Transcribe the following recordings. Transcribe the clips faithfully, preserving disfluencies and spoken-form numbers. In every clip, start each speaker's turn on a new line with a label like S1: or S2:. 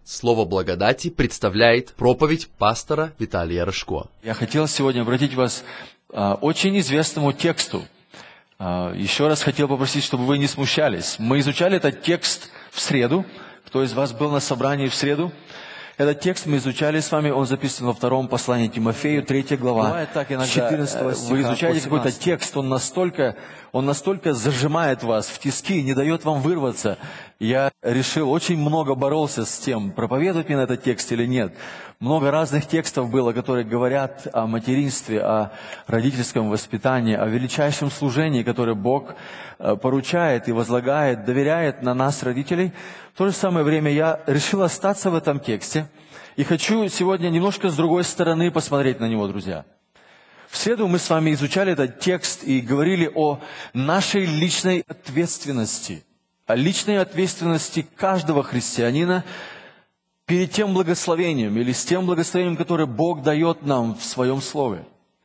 S1: Слово благодати представляет проповедь пастора Виталия Рожко.
S2: Я хотел сегодня обратить вас к очень известному тексту. Еще раз хотел попросить, чтобы вы не смущались. Мы изучали этот текст в среду. Кто из вас был на собрании в среду? Этот текст мы изучали с вами, он записан во втором послании Тимофею, третья глава, с четырнадцатого стиха. Вы изучаете какой-то текст, он настолько, он настолько зажимает вас в тиски, не дает вам вырваться. Я решил, очень много боролся с тем, проповедовать мне на этот текст или нет. Много разных текстов было, которые говорят о материнстве, о родительском воспитании, о величайшем служении, которое Бог поручает и возлагает, доверяет на нас, родителей. В то же самое время я решил остаться в этом тексте и хочу сегодня немножко с другой стороны посмотреть на него, друзья. В среду мы с вами изучали этот текст и говорили о нашей личной ответственности, о личной ответственности каждого христианина перед тем благословением или с тем благословением, которое Бог дает нам в Своем Слове.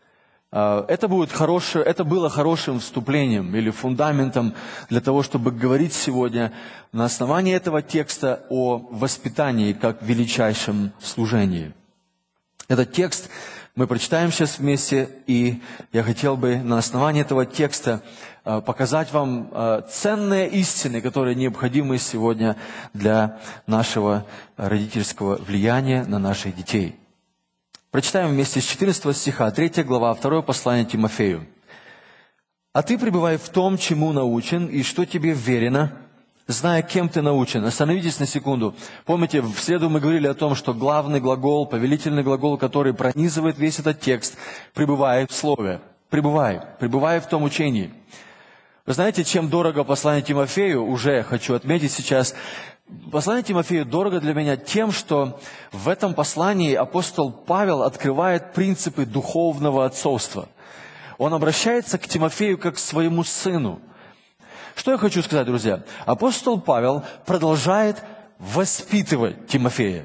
S2: Это, будет хорошее, это было хорошим вступлением или фундаментом для того, чтобы говорить сегодня на основании этого текста о воспитании как величайшем служении. Этот текст мы прочитаем сейчас вместе, и я хотел бы на основании этого текста показать вам ценные истины, которые необходимы сегодня для нашего родительского влияния на наших детей. Прочитаем вместе с четырнадцатого стиха, третья глава, второе послание Тимофею. «А ты пребывай в том, чему научен, и что тебе верено, зная, кем ты научен». Остановитесь на секунду. Помните, в среду мы говорили о том, что главный глагол, повелительный глагол, который пронизывает весь этот текст, «пребывай в слове». «Пребывай», «пребывай в том учении». Вы знаете, чем дорого послание Тимофею, уже хочу отметить сейчас, послание Тимофею дорого для меня тем, что в этом послании апостол Павел открывает принципы духовного отцовства. Он обращается к Тимофею как к своему сыну. Что я хочу сказать, друзья? Апостол Павел продолжает воспитывать Тимофея.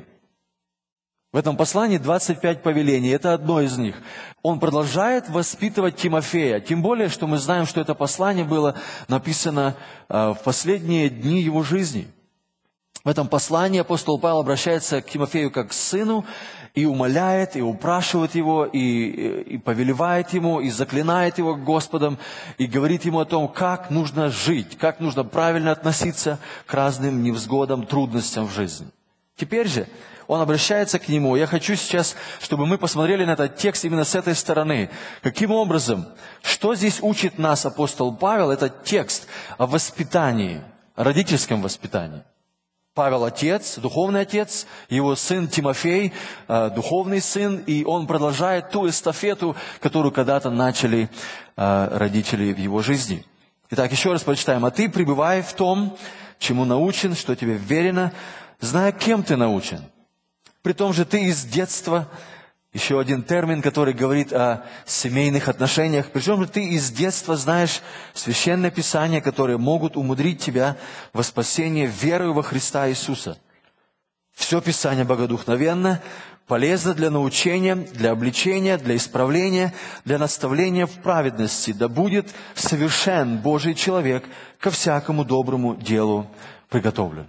S2: В этом послании двадцать пять повелений, это одно из них. Он продолжает воспитывать Тимофея, тем более, что мы знаем, что это послание было написано в последние дни его жизни. В этом послании апостол Павел обращается к Тимофею как к сыну и умоляет, и упрашивает его, и, и повелевает ему, и заклинает его Господом, и говорит ему о том, как нужно жить, как нужно правильно относиться к разным невзгодам, трудностям в жизни. Теперь же он обращается к нему. Я хочу сейчас, чтобы мы посмотрели на этот текст именно с этой стороны. Каким образом, что здесь учит нас апостол Павел, этот текст о воспитании, о родительском воспитании. Павел отец, духовный отец, его сын Тимофей, духовный сын, и он продолжает ту эстафету, которую когда-то начали родители в его жизни. Итак, еще раз прочитаем. «А ты пребывай в том, чему научен, что тебе верено, зная, кем ты научен. При том же ты из детства», еще один термин, который говорит о семейных отношениях, «причем же ты из детства знаешь священное Писание, которые могут умудрить тебя во спасение верою во Христа Иисуса. Все Писание богодухновенно, полезно для научения, для обличения, для исправления, для наставления в праведности, да будет совершен Божий человек ко всякому доброму делу приготовлен».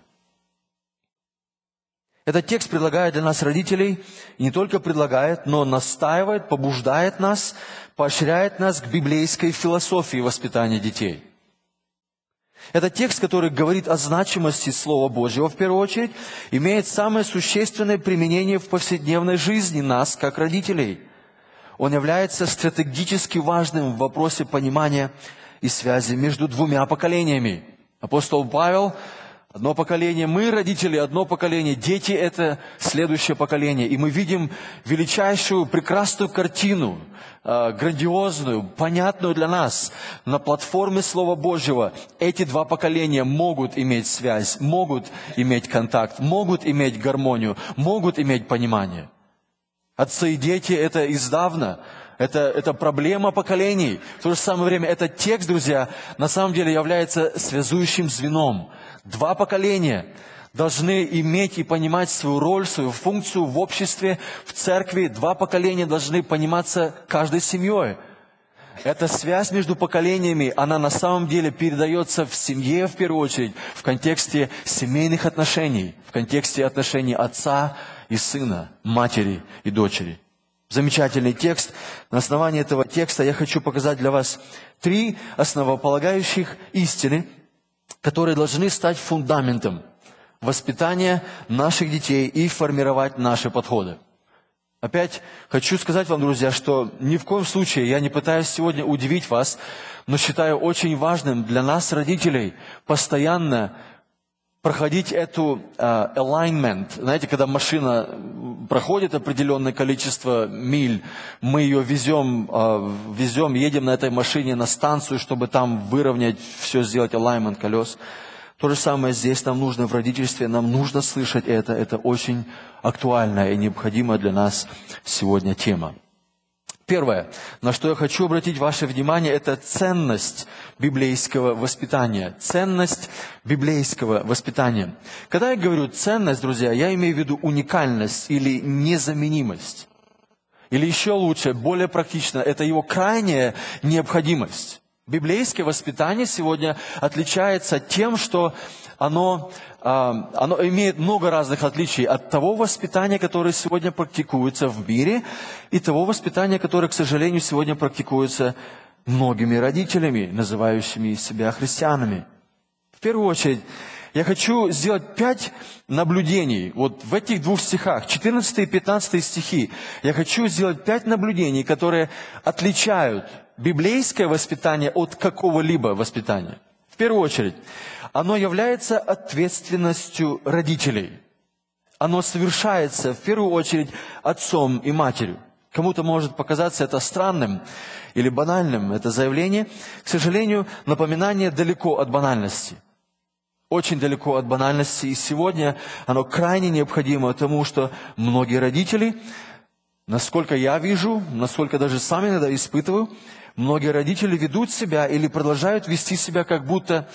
S2: Этот текст предлагает для нас, родителей, и не только предлагает, но настаивает, побуждает нас, поощряет нас к библейской философии воспитания детей. Это текст, который говорит о значимости Слова Божьего, в первую очередь, имеет самое существенное применение в повседневной жизни нас, как родителей. Он является стратегически важным в вопросе понимания и связи между двумя поколениями. Апостол Павел: одно поколение мы, родители, одно поколение дети – это следующее поколение. И мы видим величайшую, прекрасную картину, э, грандиозную, понятную для нас. На платформе Слова Божьего эти два поколения могут иметь связь, могут иметь контакт, могут иметь гармонию, могут иметь понимание. Отцы и дети – это издавна. Это, это проблема поколений. В то же самое время этот текст, друзья, на самом деле является связующим звеном. Два поколения должны иметь и понимать свою роль, свою функцию в обществе, в церкви. Два поколения должны пониматься каждой семьей. Эта связь между поколениями, она на самом деле передается в семье, в первую очередь, в контексте семейных отношений, в контексте отношений отца и сына, матери и дочери. Замечательный текст. На основании этого текста я хочу показать для вас три основополагающих истины, которые должны стать фундаментом воспитания наших детей и формировать наши подходы. Опять хочу сказать вам, друзья, что ни в коем случае я не пытаюсь сегодня удивить вас, но считаю очень важным для нас, родителей, постоянно проходить эту uh, alignment. Знаете, когда машина проходит определенное количество миль, мы ее везем, uh, везем, едем на этой машине на станцию, чтобы там выровнять, все сделать, alignment колес. То же самое здесь нам нужно в родительстве, нам нужно слышать это. Это очень актуальная и необходимая для нас сегодня тема. Первое, на что я хочу обратить ваше внимание, это ценность библейского воспитания. Ценность библейского воспитания. Когда я говорю ценность, друзья, я имею в виду уникальность или незаменимость. Или еще лучше, более практично, это его крайняя необходимость. Библейское воспитание сегодня отличается тем, что оно, оно имеет много разных отличий от того воспитания, которое сегодня практикуется в мире, и того воспитания, которое, к сожалению, сегодня практикуется многими родителями, называющими себя христианами. В первую очередь, я хочу сделать пять наблюдений. Вот в этих двух стихах, четырнадцатый и пятнадцатый стихи, я хочу сделать пять наблюдений, которые отличают библейское воспитание от какого-либо воспитания. В первую очередь, оно является ответственностью родителей. Оно совершается, в первую очередь, отцом и матерью. Кому-то может показаться это странным или банальным, это заявление. К сожалению, напоминание далеко от банальности. Очень далеко от банальности. И сегодня оно крайне необходимо, потому что многие родители, насколько я вижу, насколько даже сам иногда испытываю, многие родители ведут себя или продолжают вести себя, как будто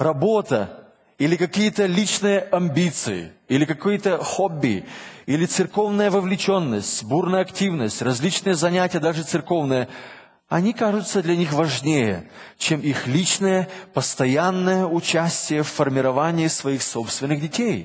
S2: работа или какие-то личные амбиции, или какие-то хобби, или церковная вовлеченность, бурная активность, различные занятия, даже церковные, они кажутся для них важнее, чем их личное, постоянное участие в формировании своих собственных детей.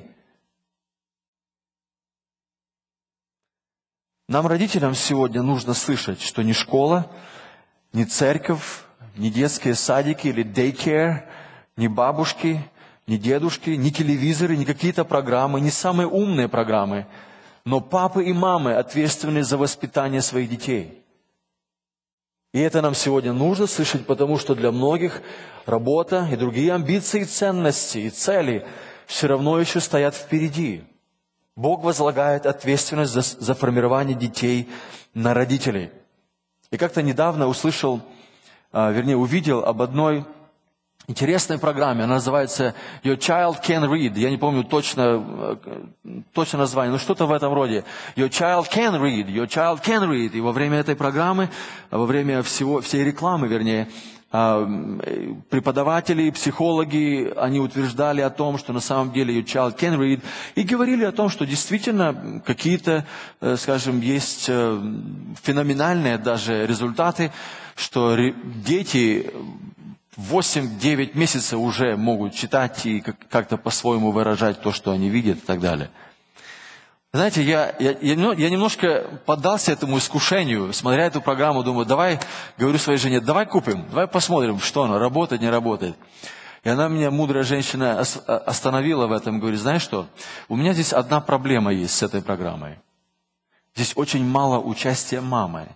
S2: Нам, родителям, сегодня нужно слышать, что ни школа, ни церковь, ни детские садики или daycare, ни бабушки, ни дедушки, ни телевизоры, ни какие-то программы, не самые умные программы, но папы и мамы ответственны за воспитание своих детей. И это нам сегодня нужно слышать, потому что для многих работа и другие амбиции, и ценности, и цели все равно еще стоят впереди. Бог возлагает ответственность за, за формирование детей на родителей. И как-то недавно услышал, а, вернее увидел об одной интересной программе. Она называется Your Child Can Read. Я не помню точно, точно название, но что-то в этом роде. Your Child Can Read. Your Child Can Read. И во время этой программы, во время всего, всей рекламы, вернее, преподаватели, психологи, они утверждали о том, что на самом деле Your Child Can Read. И говорили о том, что действительно какие-то, скажем, есть феноменальные даже результаты, что дети восемь-девять месяцев уже могут читать и как-то по-своему выражать то, что они видят и так далее. Знаете, я, я, я немножко поддался этому искушению, смотря эту программу, думаю, давай, говорю своей жене, давай купим, давай посмотрим, что она, работает, не работает. И она меня, мудрая женщина, остановила в этом, говорит, знаешь что, у меня здесь одна проблема есть с этой программой. Здесь очень мало участия мамы.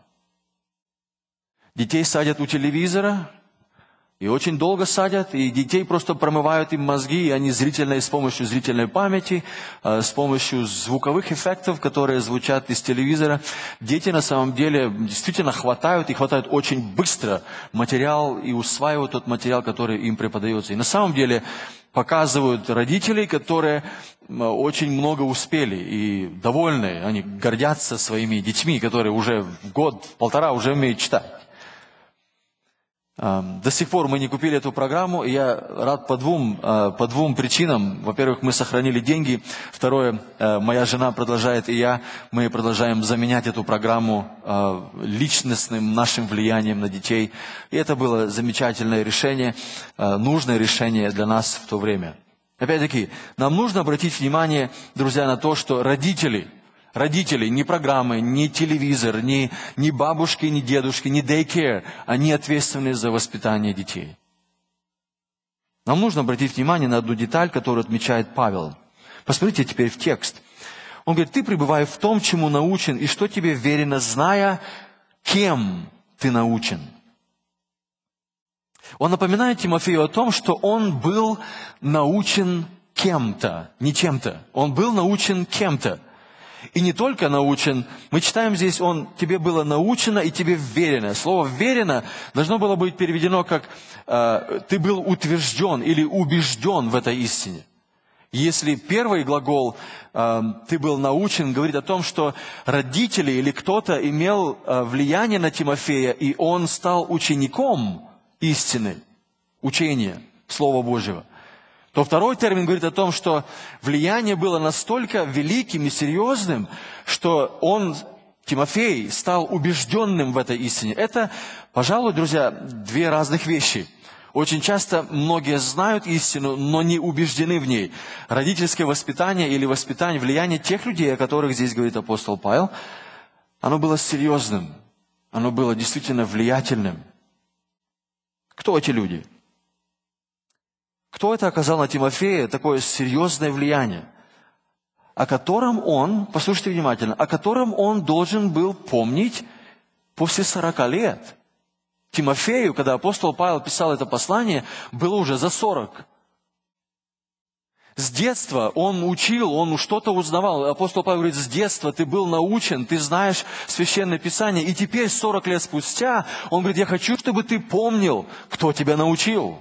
S2: Детей садят у телевизора, и очень долго садят, и детей просто промывают им мозги, и они зрительно, с помощью зрительной памяти, с помощью звуковых эффектов, которые звучат из телевизора, дети на самом деле действительно хватают, и хватают очень быстро материал, и усваивают тот материал, который им преподается. И на самом деле показывают родителей, которые очень много успели и довольны, они гордятся своими детьми, которые уже в год, в полтора уже умеют читать. До сих пор мы не купили эту программу, и я рад по двум, по двум причинам. Во-первых, мы сохранили деньги. Второе, моя жена продолжает, и я, мы продолжаем заменять эту программу личностным нашим влиянием на детей. И это было замечательное решение, нужное решение для нас в то время. Опять-таки, нам нужно обратить внимание, друзья, на то, что родители, родители, ни программы, ни телевизор, ни, ни бабушки, ни дедушки, ни daycare, они ответственны за воспитание детей. Нам нужно обратить внимание на одну деталь, которую отмечает Павел. Посмотрите теперь в текст. Он говорит, ты пребывай в том, чему научен, и что тебе верено, зная, кем ты научен. Он напоминает Тимофею о том, что он был научен кем-то, не чем-то. Он был научен кем-то. И не только научен, мы читаем здесь, он, тебе было научено и тебе верено. Слово «верено» должно было быть переведено как э, «ты был утвержден» или «убежден в этой истине». Если первый глагол э, «ты был научен» говорит о том, что родители или кто-то имел э, влияние на Тимофея, и он стал учеником истины, учения, Слова Божьего, то второй термин говорит о том, что влияние было настолько великим и серьезным, что он, Тимофей, стал убежденным в этой истине. Это, пожалуй, друзья, две разных вещи. Очень часто многие знают истину, но не убеждены в ней. Родительское воспитание или воспитание, влияние тех людей, о которых здесь говорит апостол Павел, оно было серьезным, оно было действительно влиятельным. Кто эти люди? Кто это оказал на Тимофея такое серьезное влияние, о котором он, послушайте внимательно, о котором он должен был помнить после сорока лет? Тимофею, когда апостол Павел писал это послание, было уже за сорок. С детства он учил, он что-то узнавал. Апостол Павел говорит, с детства ты был научен, ты знаешь Священное Писание. И теперь, сорок лет спустя, он говорит, я хочу, чтобы ты помнил, кто тебя научил.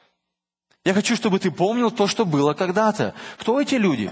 S2: Я хочу, чтобы ты помнил то, что было когда-то. Кто эти люди?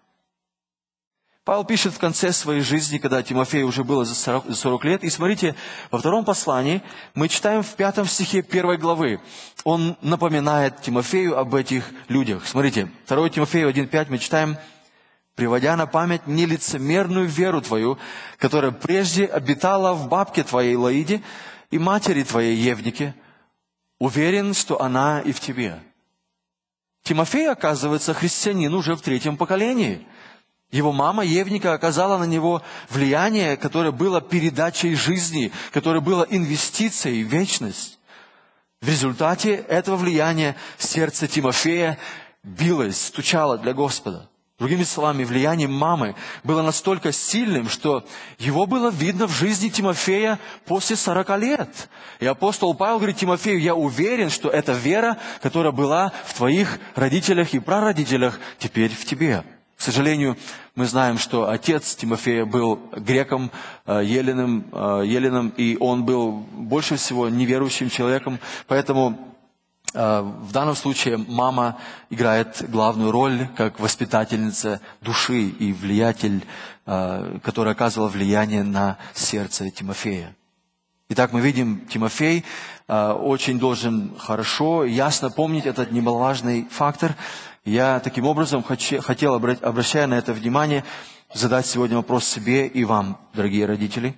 S2: Павел пишет в конце своей жизни, когда Тимофею уже было за сорок лет. И смотрите, во втором послании мы читаем в пятом стихе первой главы. Он напоминает Тимофею об этих людях. Смотрите, второе Тимофею один пять мы читаем, приводя на память нелицемерную веру твою, которая прежде обитала в бабке твоей Лоиде и матери твоей Евнике, уверен, что она и в тебе. Тимофей, оказывается, христианин уже в третьем поколении. Его мама Евника оказала на него влияние, которое было передачей жизни, которое было инвестицией в вечность. В результате этого влияния сердце Тимофея билось, стучало для Господа. Другими словами, влияние мамы было настолько сильным, что его было видно в жизни Тимофея после сорока лет. И апостол Павел говорит Тимофею, я уверен, что эта вера, которая была в твоих родителях и прародителях, теперь в тебе. К сожалению, мы знаем, что отец Тимофея был греком, еленом, еленом, и он был больше всего неверующим человеком, поэтому в данном случае мама играет главную роль как воспитательница души и влиятель, который оказывал влияние на сердце Тимофея. Итак, мы видим, Тимофей очень должен хорошо, ясно помнить этот немаловажный фактор. Я таким образом хотел, обращая на это внимание, задать сегодня вопрос себе и вам, дорогие родители.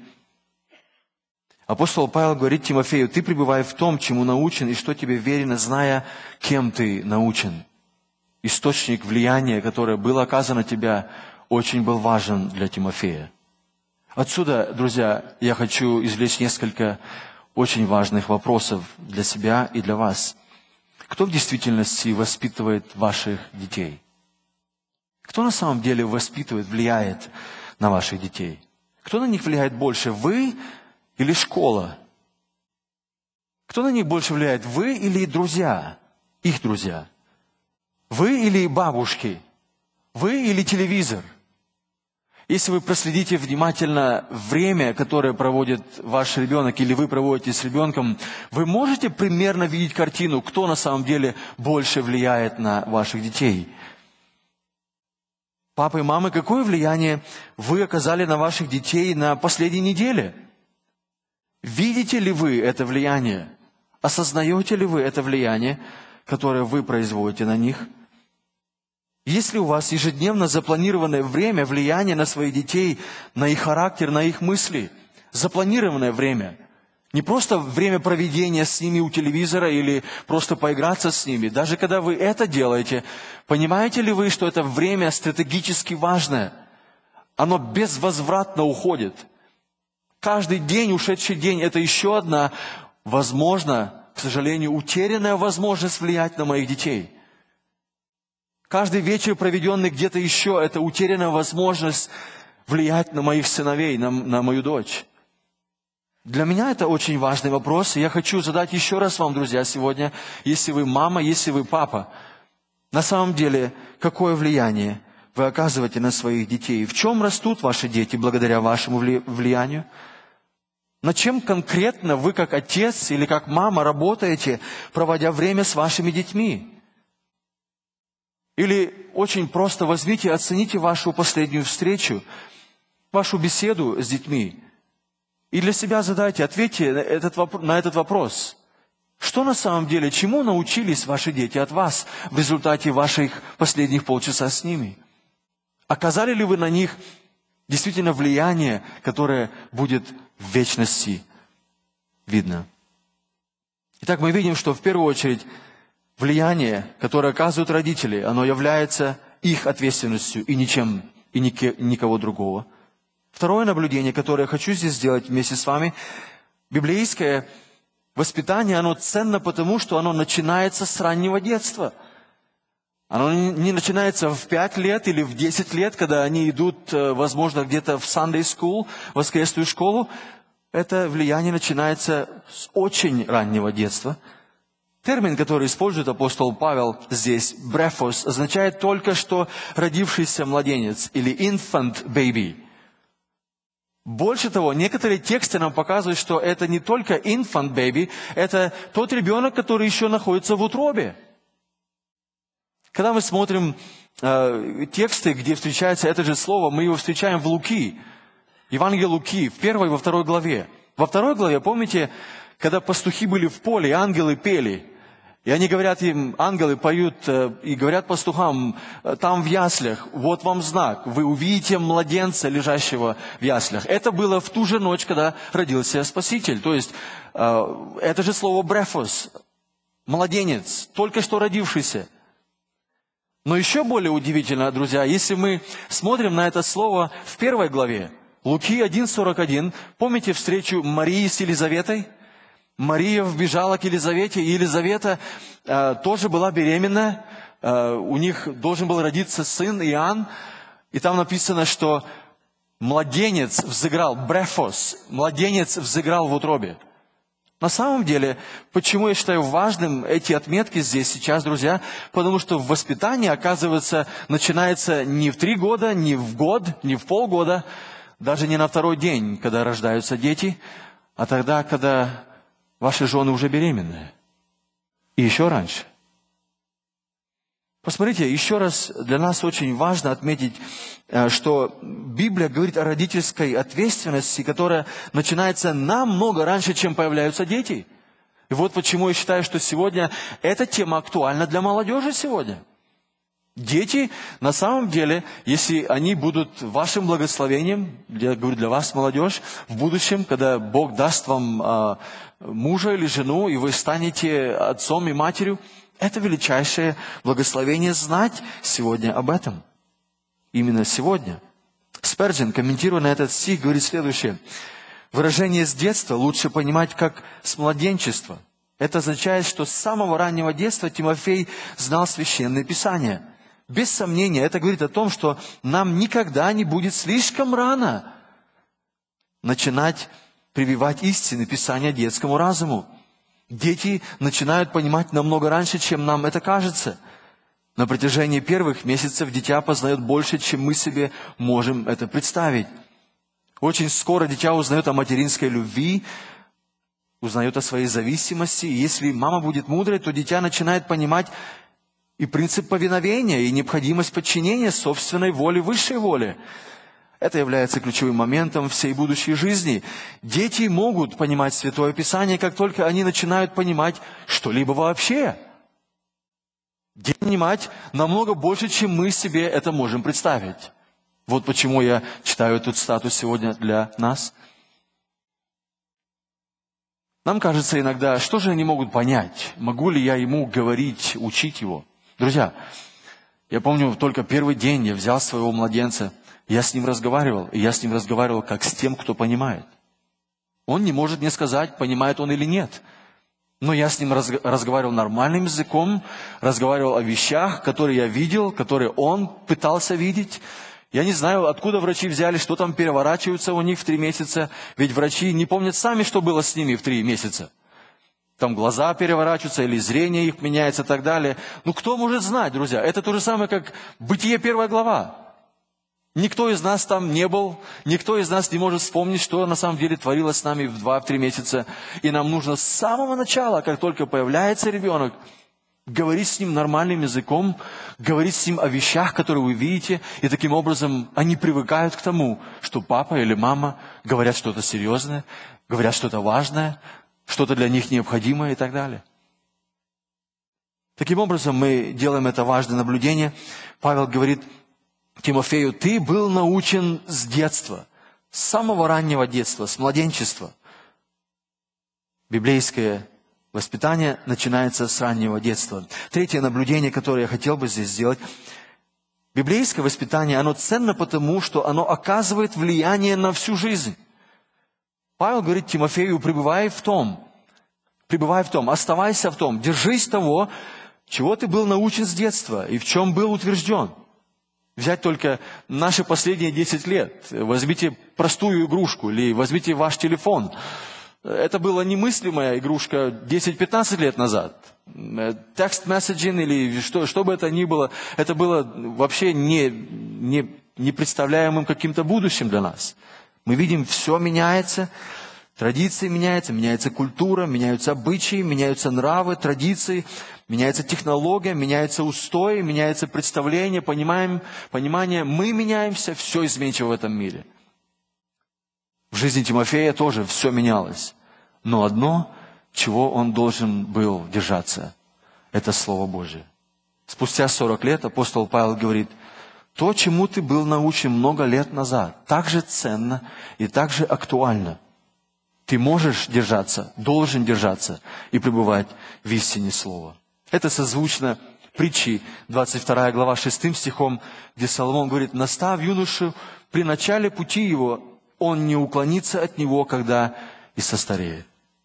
S2: Апостол Павел говорит Тимофею, ты пребывай в том, чему научен, и что тебе верено, зная, кем ты научен. Источник влияния, которое было оказано на тебя, очень был важен для Тимофея. Отсюда, друзья, я хочу извлечь несколько очень важных вопросов для себя и для вас. Кто в действительности воспитывает ваших детей? Кто на самом деле воспитывает, влияет на ваших детей? Кто на них влияет больше, вы или школа? Кто на них больше влияет, вы или друзья, их друзья? Вы или бабушки? Вы или телевизор? Если вы проследите внимательно время, которое проводит ваш ребенок, или вы проводите с ребенком, вы можете примерно видеть картину, кто на самом деле больше влияет на ваших детей. Папа и мама, какое влияние вы оказали на ваших детей на последней неделе? Видите ли вы это влияние? Осознаете ли вы это влияние, которое вы производите на них? Есть ли у вас ежедневно запланированное время влияния на своих детей, на их характер, на их мысли? Запланированное время. Не просто время проведения с ними у телевизора или просто поиграться с ними. Даже когда вы это делаете, понимаете ли вы, что это время стратегически важное? Оно безвозвратно уходит. Каждый день, ушедший день, это еще одна, возможно, к сожалению, утерянная возможность влиять на моих детей. Каждый вечер, проведенный где-то еще, это утерянная возможность влиять на моих сыновей, на, на мою дочь. Для меня это очень важный вопрос, и я хочу задать еще раз вам, друзья, сегодня, если вы мама, если вы папа, на самом деле, какое влияние вы оказываете на своих детей? В чем растут ваши дети благодаря вашему влиянию? Над чем конкретно вы, как отец или как мама, работаете, проводя время с вашими детьми? Или очень просто возьмите и оцените вашу последнюю встречу, вашу беседу с детьми. И для себя задайте, ответьте на этот, на этот вопрос. Что на самом деле, чему научились ваши дети от вас в результате ваших последних полчаса с ними? Оказали ли вы на них действительно влияние, которое будет в вечности видно? Итак, мы видим, что в первую очередь влияние, которое оказывают родители, оно является их ответственностью и ничем, и никого другого. Второе наблюдение, которое я хочу здесь сделать вместе с вами, библейское воспитание, оно ценно потому, что оно начинается с раннего детства. Оно не начинается в пять лет или в десять лет, когда они идут, возможно, где-то в Sunday School, в воскресную школу. Это влияние начинается с очень раннего детства. Термин, который использует апостол Павел здесь, «брефос», означает только что родившийся младенец или infant baby. Больше того, некоторые тексты нам показывают, что это не только infant baby, это тот ребенок, который еще находится в утробе. Когда мы смотрим э, тексты, где встречается это же слово, мы его встречаем в Луки, Евангелие Луки, в первой и во второй главе. Во второй главе, помните, когда пастухи были в поле, ангелы пели, и они говорят им, ангелы поют э, и говорят пастухам, там в яслях, вот вам знак, вы увидите младенца, лежащего в яслях. Это было в ту же ночь, когда родился Спаситель. То есть, э, это же слово «брефос», младенец, только что родившийся. Но еще более удивительно, друзья, если мы смотрим на это слово в первой главе, Луки один сорок один, помните встречу Марии с Елизаветой? Мария вбежала к Елизавете, и Елизавета э, тоже была беременна, э, у них должен был родиться сын Иоанн, и там написано, что младенец взыграл, брефос, младенец взыграл в утробе. На самом деле, почему я считаю важным эти отметки здесь сейчас, друзья? Потому что воспитание, оказывается, начинается не в три года, не в год, не в полгода, даже не на второй день, когда рождаются дети, а тогда, когда ваши жены уже беременны. И еще раньше. Посмотрите, еще раз, для нас очень важно отметить, что Библия говорит о родительской ответственности, которая начинается намного раньше, чем появляются дети. И вот почему я считаю, что сегодня эта тема актуальна для молодежи сегодня. Дети, на самом деле, если они будут вашим благословением, я говорю для вас, молодежь, в будущем, когда Бог даст вам а, мужа или жену, и вы станете отцом и матерью, это величайшее благословение знать сегодня об этом. Именно сегодня. Спержен, комментируя на этот стих, говорит следующее. Выражение «с детства» лучше понимать как «с младенчества». Это означает, что с самого раннего детства Тимофей знал Священное Писание. Без сомнения, это говорит о том, что нам никогда не будет слишком рано начинать прививать истины Писания детскому разуму. Дети начинают понимать намного раньше, чем нам это кажется. На протяжении первых месяцев дитя познает больше, чем мы себе можем это представить. Очень скоро дитя узнает о материнской любви, узнает о своей зависимости. И если мама будет мудрой, то дитя начинает понимать и принцип повиновения, и необходимость подчинения собственной воле высшей воле. Это является ключевым моментом всей будущей жизни. Дети могут понимать Святое Писание, как только они начинают понимать что-либо вообще. Дети понимать намного больше, чем мы себе это можем представить. Вот почему я читаю этот статус сегодня для нас. Нам кажется иногда, что же они могут понять? Могу ли я ему говорить, учить его? Друзья, я помню, только первый день я взял своего младенца, я с ним разговаривал, и я с ним разговаривал как с тем, кто понимает. Он не может мне сказать, понимает он или нет. Но я с ним разг- разговаривал нормальным языком, разговаривал о вещах, которые я видел, которые он пытался видеть. Я не знаю, откуда врачи взяли, что там переворачивается у них в три месяца. Ведь врачи не помнят сами, что было с ними в три месяца. Там глаза переворачиваются, или зрение их меняется и так далее. Ну, кто может знать, друзья? Это то же самое, как Бытие первая глава. Никто из нас там не был, никто из нас не может вспомнить, что на самом деле творилось с нами в два-три месяца. И нам нужно с самого начала, как только появляется ребенок, говорить с ним нормальным языком, говорить с ним о вещах, которые вы видите, и таким образом они привыкают к тому, что папа или мама говорят что-то серьезное, говорят что-то важное, что-то для них необходимое и так далее. Таким образом, мы делаем это важное наблюдение. Павел говорит Тимофею: ты был научен с детства, с самого раннего детства, с младенчества. Библейское воспитание начинается с раннего детства. Третье наблюдение, которое я хотел бы здесь сделать. Библейское воспитание, оно ценно потому, что оно оказывает влияние на всю жизнь. Павел говорит Тимофею: пребывай в том, пребывай в том, оставайся в том, держись того, чего ты был научен с детства и в чем был утвержден. Взять только наши последние десять лет. Возьмите простую игрушку или возьмите ваш телефон. Это была немыслимая игрушка десять-пятнадцать лет назад. Текст-месседжинг или что, что бы это ни было, это было вообще не, не, непредставляемым каким-то будущим для нас. Мы видим, все меняется, традиции меняются, меняется культура, меняются обычаи, меняются нравы, традиции, меняется технология, меняются устои, меняется представление, понимаем, понимание. Мы меняемся, все изменчиво в этом мире. В жизни Тимофея тоже все менялось. Но одно, чего он должен был держаться, это Слово Божие. Спустя сорок лет апостол Павел говорит: то, чему ты был научен много лет назад, так же ценно и так же актуально. Ты можешь держаться, должен держаться и пребывать в истине Слова. Это созвучно притчи, двадцать вторая глава, шестым стихом, где Соломон говорит: «Настав юношу при начале пути его, он не уклонится от него, когда и состареет».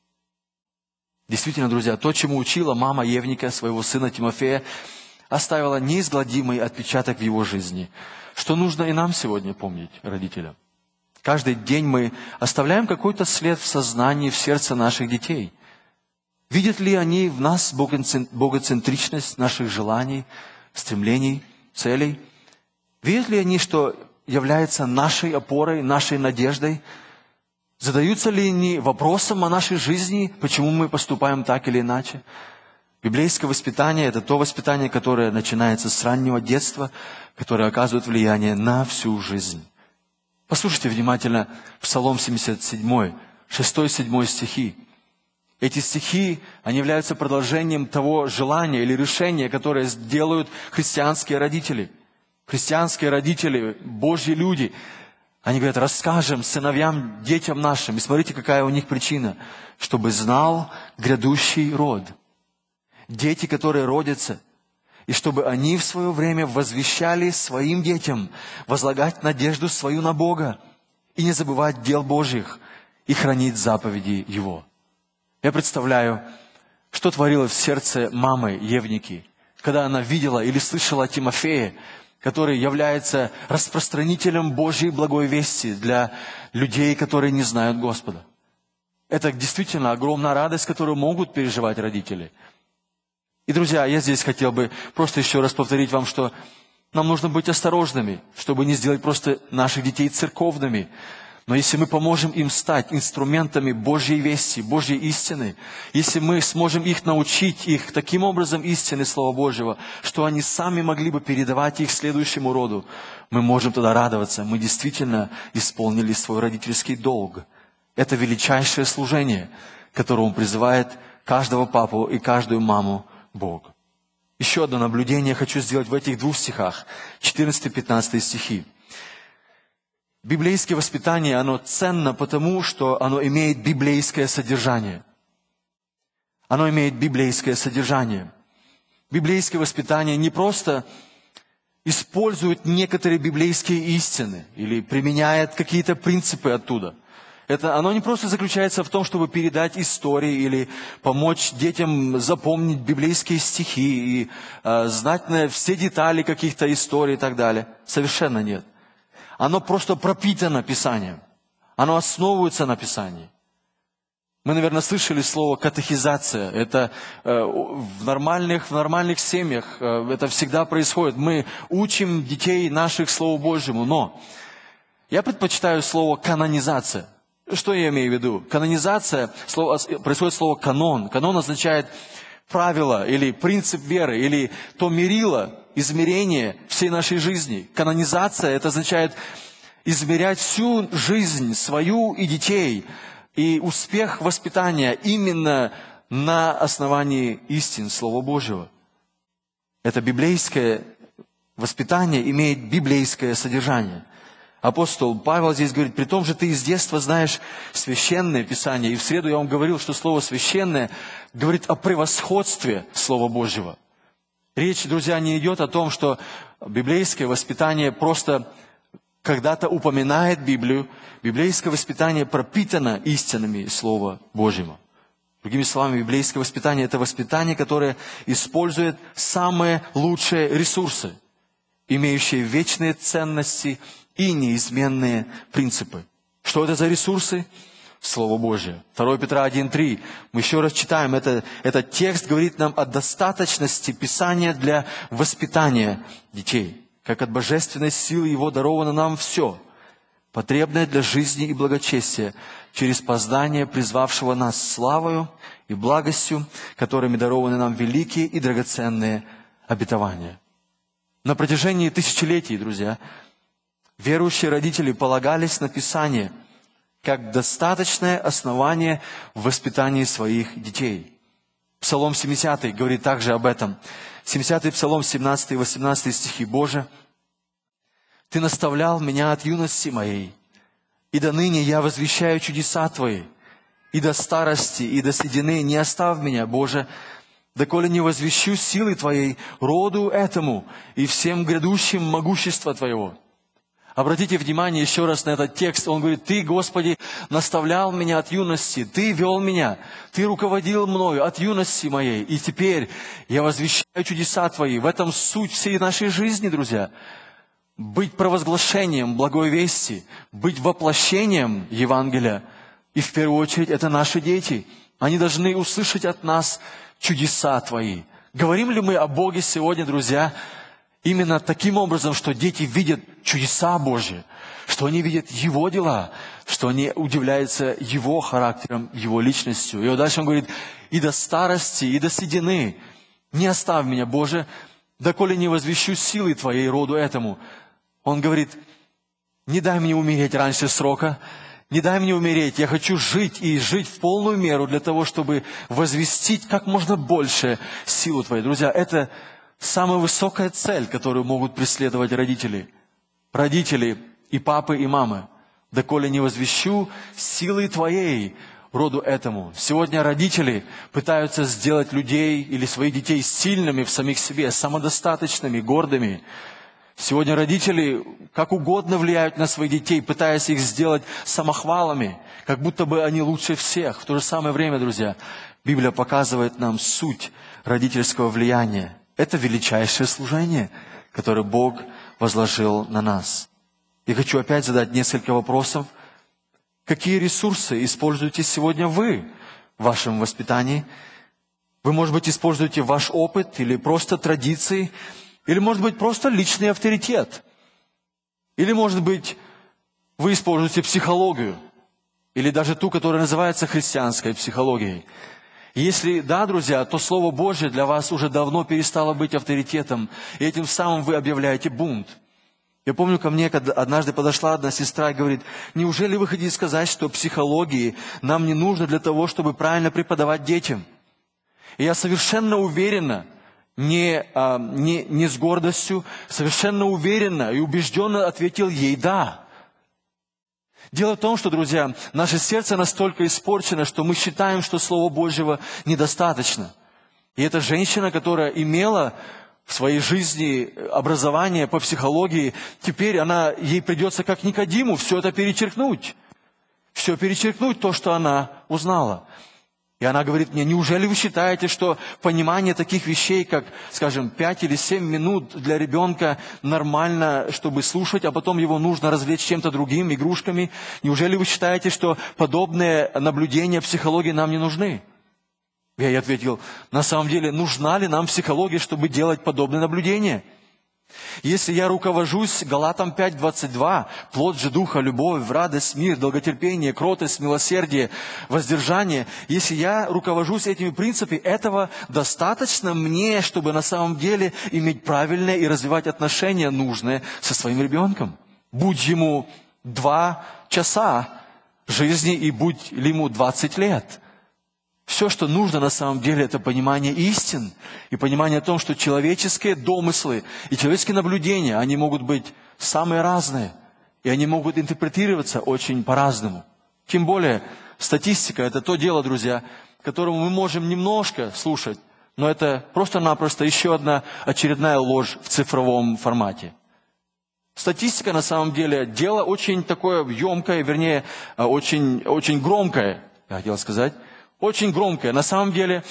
S2: Действительно, друзья, то, чему учила мама Евника своего сына Тимофея, оставила неизгладимый отпечаток в его жизни, что нужно и нам сегодня помнить, родителям. Каждый день мы оставляем какой-то след в сознании, в сердце наших детей. Видят ли они в нас богоцентричность наших желаний, стремлений, целей? Видят ли они, что является нашей опорой, нашей надеждой? Задаются ли они вопросом о нашей жизни, почему мы поступаем так или иначе? Библейское воспитание – это то воспитание, которое начинается с раннего детства, которое оказывает влияние на всю жизнь. Послушайте внимательно Псалом семьдесят семь, шестой-седьмой стихи. Эти стихи, они являются продолжением того желания или решения, которое сделают христианские родители. Христианские родители, Божьи люди, они говорят: расскажем сыновьям, детям нашим. И смотрите, какая у них причина. Чтобы знал грядущий род. Дети, которые родятся. И чтобы они в свое время возвещали своим детям, возлагать надежду свою на Бога. И не забывать дел Божьих. И хранить заповеди Его. Я представляю, что творилось в сердце мамы Евники, когда она видела или слышала о Тимофее, который является распространителем Божьей благой вести для людей, которые не знают Господа. Это действительно огромная радость, которую могут переживать родители. И, друзья, я здесь хотел бы просто еще раз повторить вам, что нам нужно быть осторожными, чтобы не сделать просто наших детей церковными. Но если мы поможем им стать инструментами Божьей вести, Божьей истины, если мы сможем их научить, их таким образом истины Слова Божьего, что они сами могли бы передавать их следующему роду, мы можем тогда радоваться. Мы действительно исполнили свой родительский долг. Это величайшее служение, которое Он призывает каждого папу и каждую маму Бог. Еще одно наблюдение хочу сделать в этих двух стихах, четырнадцатый-пятнадцатый стихи. Библейское воспитание, оно ценно потому, что оно имеет библейское содержание. Оно имеет библейское содержание. Библейское воспитание не просто использует некоторые библейские истины или применяет какие-то принципы оттуда. Это, оно не просто заключается в том, чтобы передать истории или помочь детям запомнить библейские стихи и э, знать на все детали каких-то историй и так далее. Совершенно нет. Оно просто пропитано Писанием. Оно основывается на Писании. Мы, наверное, слышали слово катехизация. Это э, в нормальных, в нормальных семьях э, это всегда происходит. Мы учим детей наших Слову Божьему. Но я предпочитаю слово канонизация. Что я имею в виду? Канонизация, слово, происходит слово канон. Канон означает правило или принцип веры, или то мерило, измерение всей нашей жизни. Канонизация, это означает измерять всю жизнь свою и детей, и успех воспитания именно на основании истин Слова Божьего. Это библейское воспитание имеет библейское содержание. Апостол Павел здесь говорит, при том же ты из детства знаешь священное Писание. И в среду я вам говорил, что слово «священное» говорит о превосходстве Слова Божьего. Речь, друзья, не идет о том, что библейское воспитание просто когда-то упоминает Библию. Библейское воспитание пропитано истинами Слова Божьего. Другими словами, библейское воспитание – это воспитание, которое использует самые лучшие ресурсы, имеющие вечные ценности и неизменные принципы. Что это за ресурсы? Слово Божье. второе Петра один три. Мы еще раз читаем. Это, этот текст говорит нам о достаточности Писания для воспитания детей. Как от божественной силы Его даровано нам все, потребное для жизни и благочестия, через познание призвавшего нас славою и благостью, которыми дарованы нам великие и драгоценные обетования. На протяжении тысячелетий, друзья, верующие родители полагались на Писание как достаточное основание в воспитании своих детей. Псалом семидесятый говорит также об этом. семидесятый Псалом, семнадцатый и восемнадцатый стихи. «Боже, Ты наставлял меня от юности моей, и до ныне я возвещаю чудеса Твои, и до старости, и до седины не оставь меня, Боже, доколе не возвещу силы Твоей роду этому и всем грядущим могущества Твоего». Обратите внимание еще раз на этот текст. Он говорит, Ты, Господи, наставлял меня от юности, Ты вел меня, Ты руководил мною от юности моей, и теперь я возвещаю чудеса Твои. В этом суть всей нашей жизни, друзья. Быть провозглашением благой вести, быть воплощением Евангелия. И в первую очередь это наши дети. Они должны услышать от нас чудеса Твои. Говорим ли мы о Боге сегодня, друзья, именно таким образом, что дети видят чудеса Божьи, что они видят Его дела, что они удивляются Его характером, Его личностью. И вот дальше он говорит, и до старости, и до седины не оставь меня, Боже, доколе не возвещу силы Твоей роду этому. Он говорит, не дай мне умереть раньше срока, не дай мне умереть, я хочу жить и жить в полную меру для того, чтобы возвестить как можно больше силу Твою. Друзья, это самая высокая цель, которую могут преследовать родители. Родители и папы, и мамы. Доколе не возвещу силой Твоей роду этому. Сегодня родители пытаются сделать людей или своих детей сильными в самих себе, самодостаточными, гордыми. Сегодня родители как угодно влияют на своих детей, пытаясь их сделать самохвалами, как будто бы они лучше всех. В то же самое время, друзья, Библия показывает нам суть родительского влияния. Это величайшее служение, которое Бог возложил на нас. И хочу опять задать несколько вопросов. Какие ресурсы используете сегодня вы в вашем воспитании? Вы, может быть, используете ваш опыт или просто традиции, или, может быть, просто личный авторитет. Или, может быть, вы используете психологию, или даже ту, которая называется христианской психологией. Если да, друзья, то Слово Божье для вас уже давно перестало быть авторитетом, и этим самым вы объявляете бунт. Я помню, ко мне однажды подошла одна сестра и говорит, неужели вы хотите сказать, что психологии нам не нужно для того, чтобы правильно преподавать детям? И я совершенно уверена, не, а, не, не с гордостью, совершенно уверенно и убежденно ответил ей «да». Дело в том, что, друзья, наше сердце настолько испорчено, что мы считаем, что Слова Божьего недостаточно. И эта женщина, которая имела в своей жизни образование по психологии, теперь она, ей придется, как Никодиму, все это перечеркнуть. Все перечеркнуть, то, что она узнала. И она говорит мне: неужели вы считаете, что понимание таких вещей, как, скажем, пять или семь минут для ребенка нормально, чтобы слушать, а потом его нужно развлечь чем-то другим, игрушками? Неужели вы считаете, что подобные наблюдения психологии нам не нужны? Я ей ответил: на самом деле, нужна ли нам психология, чтобы делать подобные наблюдения? Если я руковожусь Галатам пять двадцать два, плод же Духа, любовь, радость, мир, долготерпение, кротость, милосердие, воздержание, если я руковожусь этими принципами, этого достаточно мне, чтобы на самом деле иметь правильное и развивать отношения нужные со своим ребенком. Будь ему два часа жизни и будь ли ему двадцать лет. Все, что нужно на самом деле, это понимание истин и понимание о том, что человеческие домыслы и человеческие наблюдения, они могут быть самые разные, и они могут интерпретироваться очень по-разному. Тем более, статистика – это то дело, друзья, которому мы можем немножко слушать, но это просто-напросто еще одна очередная ложь в цифровом формате. Статистика, на самом деле, дело очень такое емкое, вернее, очень, очень громкое, я хотел сказать. Очень громкая. На самом деле,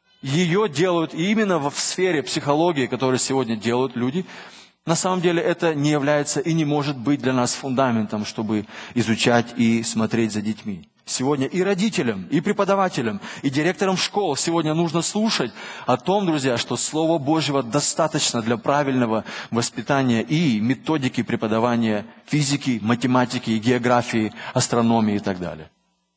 S2: ее делают именно в сфере психологии, которую сегодня делают люди. На самом деле, это не является и не может быть для нас фундаментом, чтобы изучать и смотреть за детьми. Сегодня и родителям, и преподавателям, и директорам школ сегодня нужно слушать о том, друзья, что Слова Божьего достаточно для правильного воспитания и методики преподавания физики, математики, географии, астрономии и так далее.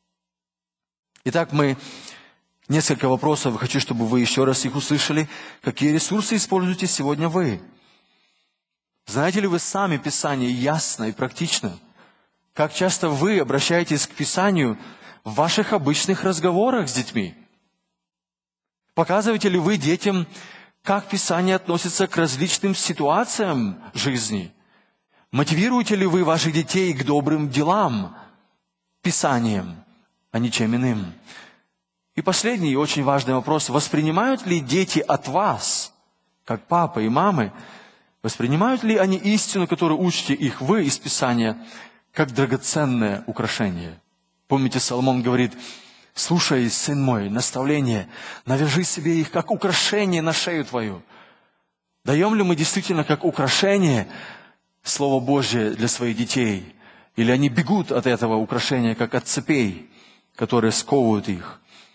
S2: Итак, мы несколько вопросов, хочу, чтобы вы еще раз их услышали. Какие ресурсы используете сегодня вы? Знаете ли вы сами Писание ясно и практично? Как часто вы обращаетесь к Писанию в ваших обычных разговорах с детьми? Показываете ли вы детям, как Писание относится к различным ситуациям жизни? Мотивируете ли вы ваших детей к добрым делам Писанием, а ничем иным? И последний очень важный вопрос. Воспринимают ли дети от вас, как папы и мамы, воспринимают ли они истину, которую учите их вы из Писания, как драгоценное украшение? Помните, Соломон говорит: «Слушай, сын мой, наставление, навяжи себе их, как украшение на шею твою». Даем ли мы действительно как украшение Слово Божье для своих детей? Или они бегут от этого украшения, как от цепей, которые сковывают их?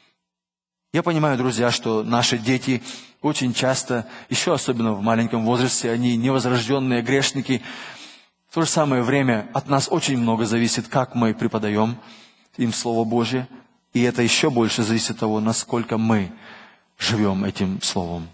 S2: Я понимаю, друзья, что наши дети очень часто, еще особенно в маленьком возрасте, они невозрожденные грешники. В то же самое время от нас очень много зависит, как мы преподаем им Слово Божье. И это еще больше зависит от того, насколько мы живем этим Словом.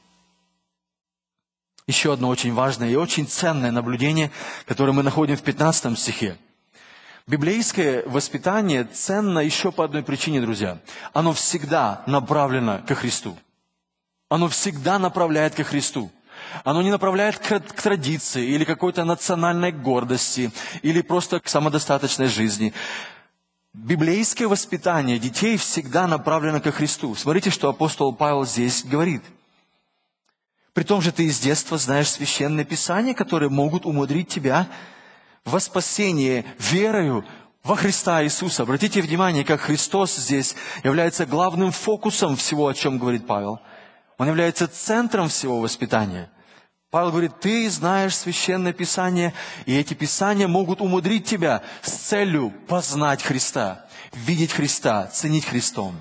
S2: Еще одно очень важное и очень ценное наблюдение, которое мы находим в пятнадцатом стихе. Библейское воспитание ценно еще по одной причине, друзья. Оно всегда направлено ко Христу. Оно всегда направляет ко Христу. Оно не направляет к, к традиции или какой-то национальной гордости, или просто к самодостаточной жизни. Библейское воспитание детей всегда направлено ко Христу. Смотрите, что апостол Павел здесь говорит. «При том же ты из детства знаешь священные писания, которые могут умудрить тебя во спасение верою во Христа Иисуса». Обратите внимание, как Христос здесь является главным фокусом всего, о чем говорит Павел. Он является центром всего воспитания. Павел говорит: ты знаешь Священное Писание, и эти Писания могут умудрить тебя с целью познать Христа, видеть Христа, ценить Христом.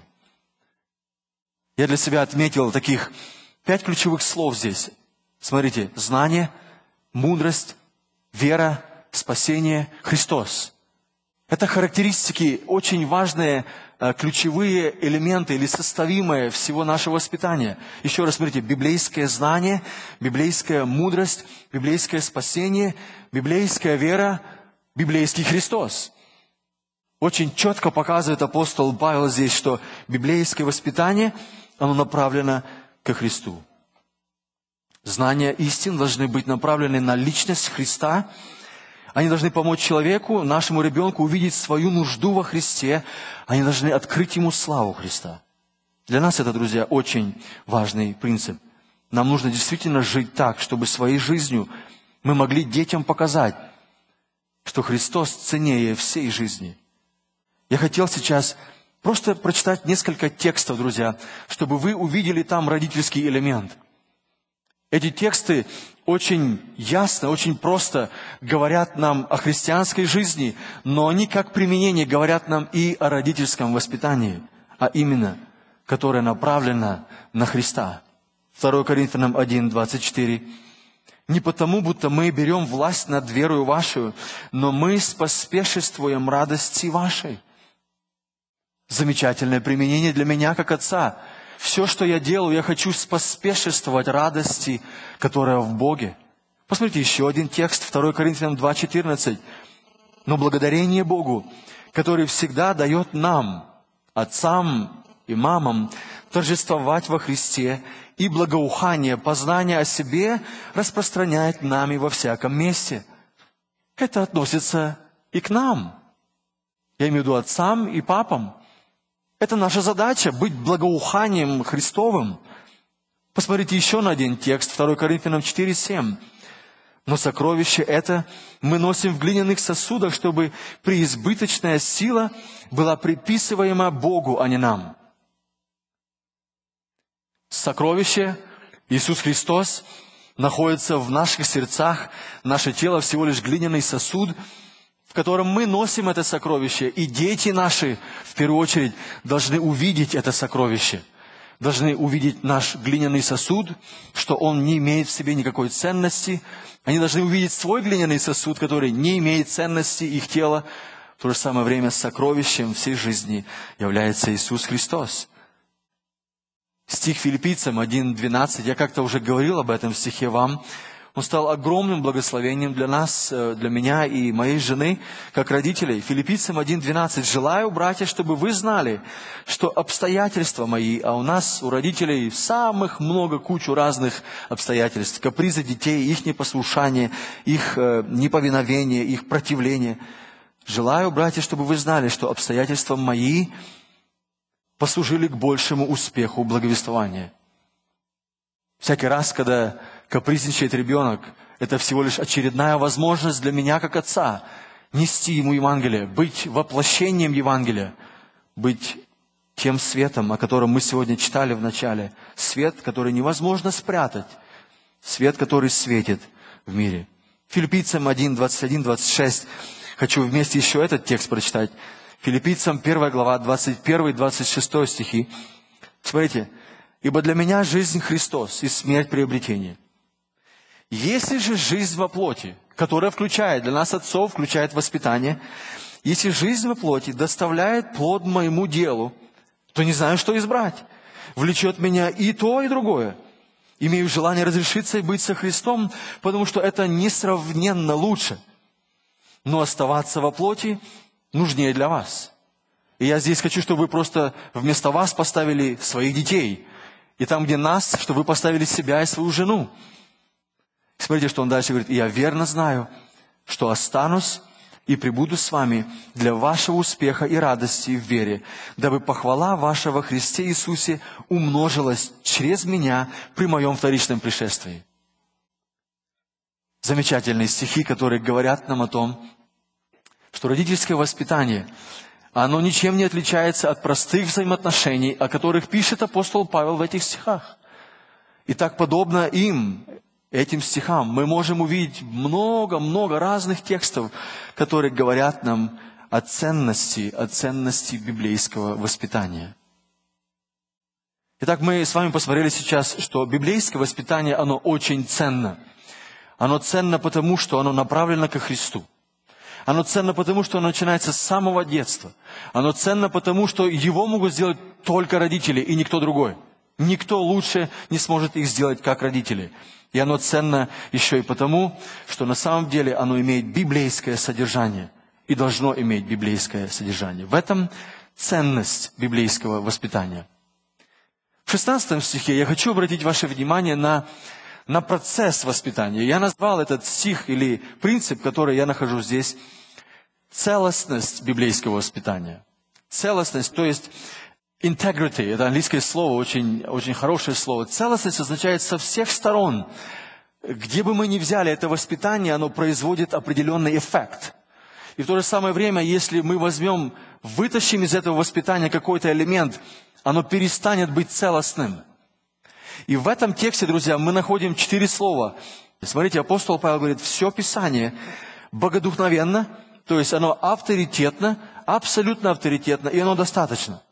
S2: Я для себя отметил таких пять ключевых слов здесь. Смотрите: знание, мудрость, вера, спасение, Христос. Это характеристики, очень важные, ключевые элементы или составимые всего нашего воспитания. Еще раз смотрите: библейское знание, библейская мудрость, библейское спасение, библейская вера, библейский Христос. Очень четко показывает апостол Павел здесь, что библейское воспитание, оно направлено ко Христу. Знания истин должны быть направлены на личность Христа. Они должны помочь человеку, нашему ребенку, увидеть свою нужду во Христе. Они должны открыть ему славу Христа. Для нас это, друзья, очень важный принцип. Нам нужно действительно жить так, чтобы своей жизнью мы могли детям показать, что Христос ценнее всей жизни. Я хотел сейчас просто прочитать несколько текстов, друзья, чтобы вы увидели там родительский элемент. Эти тексты очень ясно, очень просто говорят нам о христианской жизни, но они как применение говорят нам и о родительском воспитании, а именно, которое направлено на Христа. второе Коринфянам один, двадцать четыре. «Не потому, будто мы берем власть над верою вашу, но мы споспешествуем радости вашей». Замечательное применение для меня, как отца. Все, что я делаю, я хочу споспешествовать радости, которая в Боге. Посмотрите, еще один текст, второе Коринфянам два, четырнадцать. «Но благодарение Богу, который всегда дает нам, отцам и мамам, торжествовать во Христе, и благоухание, познание о себе распространяет нами во всяком месте». Это относится и к нам. Я имею в виду отцам и папам. Это наша задача — быть благоуханием Христовым. Посмотрите еще на один текст, второе Коринфянам четыре, семь. «Но сокровище это мы носим в глиняных сосудах, чтобы преизбыточная сила была приписываема Богу, а не нам». Сокровище Иисус Христос находится в наших сердцах. Наше тело всего лишь глиняный сосуд, в котором мы носим это сокровище. И дети наши, в первую очередь, должны увидеть это сокровище. Должны увидеть наш глиняный сосуд, что он не имеет в себе никакой ценности. Они должны увидеть свой глиняный сосуд, который не имеет ценности, их тело. В то же самое время сокровищем всей жизни является Иисус Христос. Стих Филиппийцам один, двенадцать, я как-то уже говорил об этом стихе вам. Он стал огромным благословением для нас, для меня и моей жены, как родителей. Филиппийцам один, двенадцать. «Желаю, братья, чтобы вы знали, что обстоятельства мои, а у нас, у родителей, самых много, кучу разных обстоятельств, капризы детей, их непослушание, их неповиновение, их противление. Желаю, братья, чтобы вы знали, что обстоятельства мои послужили к большему успеху благовествования». Всякий раз, когда капризничает ребенок, это всего лишь очередная возможность для меня, как отца, нести ему Евангелие, быть воплощением Евангелия, быть тем светом, о котором мы сегодня читали в начале. Свет, который невозможно спрятать. Свет, который светит в мире. Филиппийцам один, двадцать один, двадцать шесть. Хочу вместе еще этот текст прочитать. Филиппийцам первая глава, двадцать первый, двадцать шестой стихи. Смотрите. «Ибо для меня жизнь Христос и смерть приобретение. Если же жизнь во плоти, которая включает, для нас отцов, включает воспитание, если жизнь во плоти доставляет плод моему делу, то не знаю, что избрать. Влечет меня и то, и другое. Имею желание разрешиться и быть со Христом, потому что это несравненно лучше. Но оставаться во плоти нужнее для вас. И я здесь хочу, чтобы вы просто вместо вас поставили своих детей. И там, где нас, чтобы вы поставили себя и свою жену. Смотрите, что он дальше говорит. «И я верно знаю, что останусь и пребуду с вами для вашего успеха и радости в вере, дабы похвала ваша во Христе Иисусе умножилась через меня при моем вторичном пришествии». Замечательные стихи, которые говорят нам о том, что родительское воспитание, оно ничем не отличается от простых взаимоотношений, о которых пишет апостол Павел в этих стихах. И так подобно им, этим стихам, мы можем увидеть много-много разных текстов, которые говорят нам о ценности, о ценности библейского воспитания. Итак, мы с вами посмотрели сейчас, что библейское воспитание, оно очень ценно. Оно ценно потому, что оно направлено ко Христу. Оно ценно потому, что оно начинается с самого детства. Оно ценно потому, что его могут сделать только родители и никто другой. Никто лучше не сможет их сделать, как родители. И оно ценно еще и потому, что на самом деле оно имеет библейское содержание. И должно иметь библейское содержание. В этом ценность библейского воспитания. В шестнадцатом стихе я хочу обратить ваше внимание на, на процесс воспитания. Я назвал этот стих или принцип, который я нахожу здесь, целостность библейского воспитания. Целостность, то есть integrity, это английское слово, очень, очень хорошее слово. Целостность означает со всех сторон. Где бы мы ни взяли это воспитание, оно производит определенный эффект. И в то же самое время, если мы возьмем, вытащим из этого воспитания какой-то элемент, оно перестанет быть целостным. И в этом тексте, друзья, мы находим четыре слова. Смотрите, апостол Павел говорит, все Писание богодухновенно, то есть оно авторитетно, абсолютно авторитетно, и оно достаточно.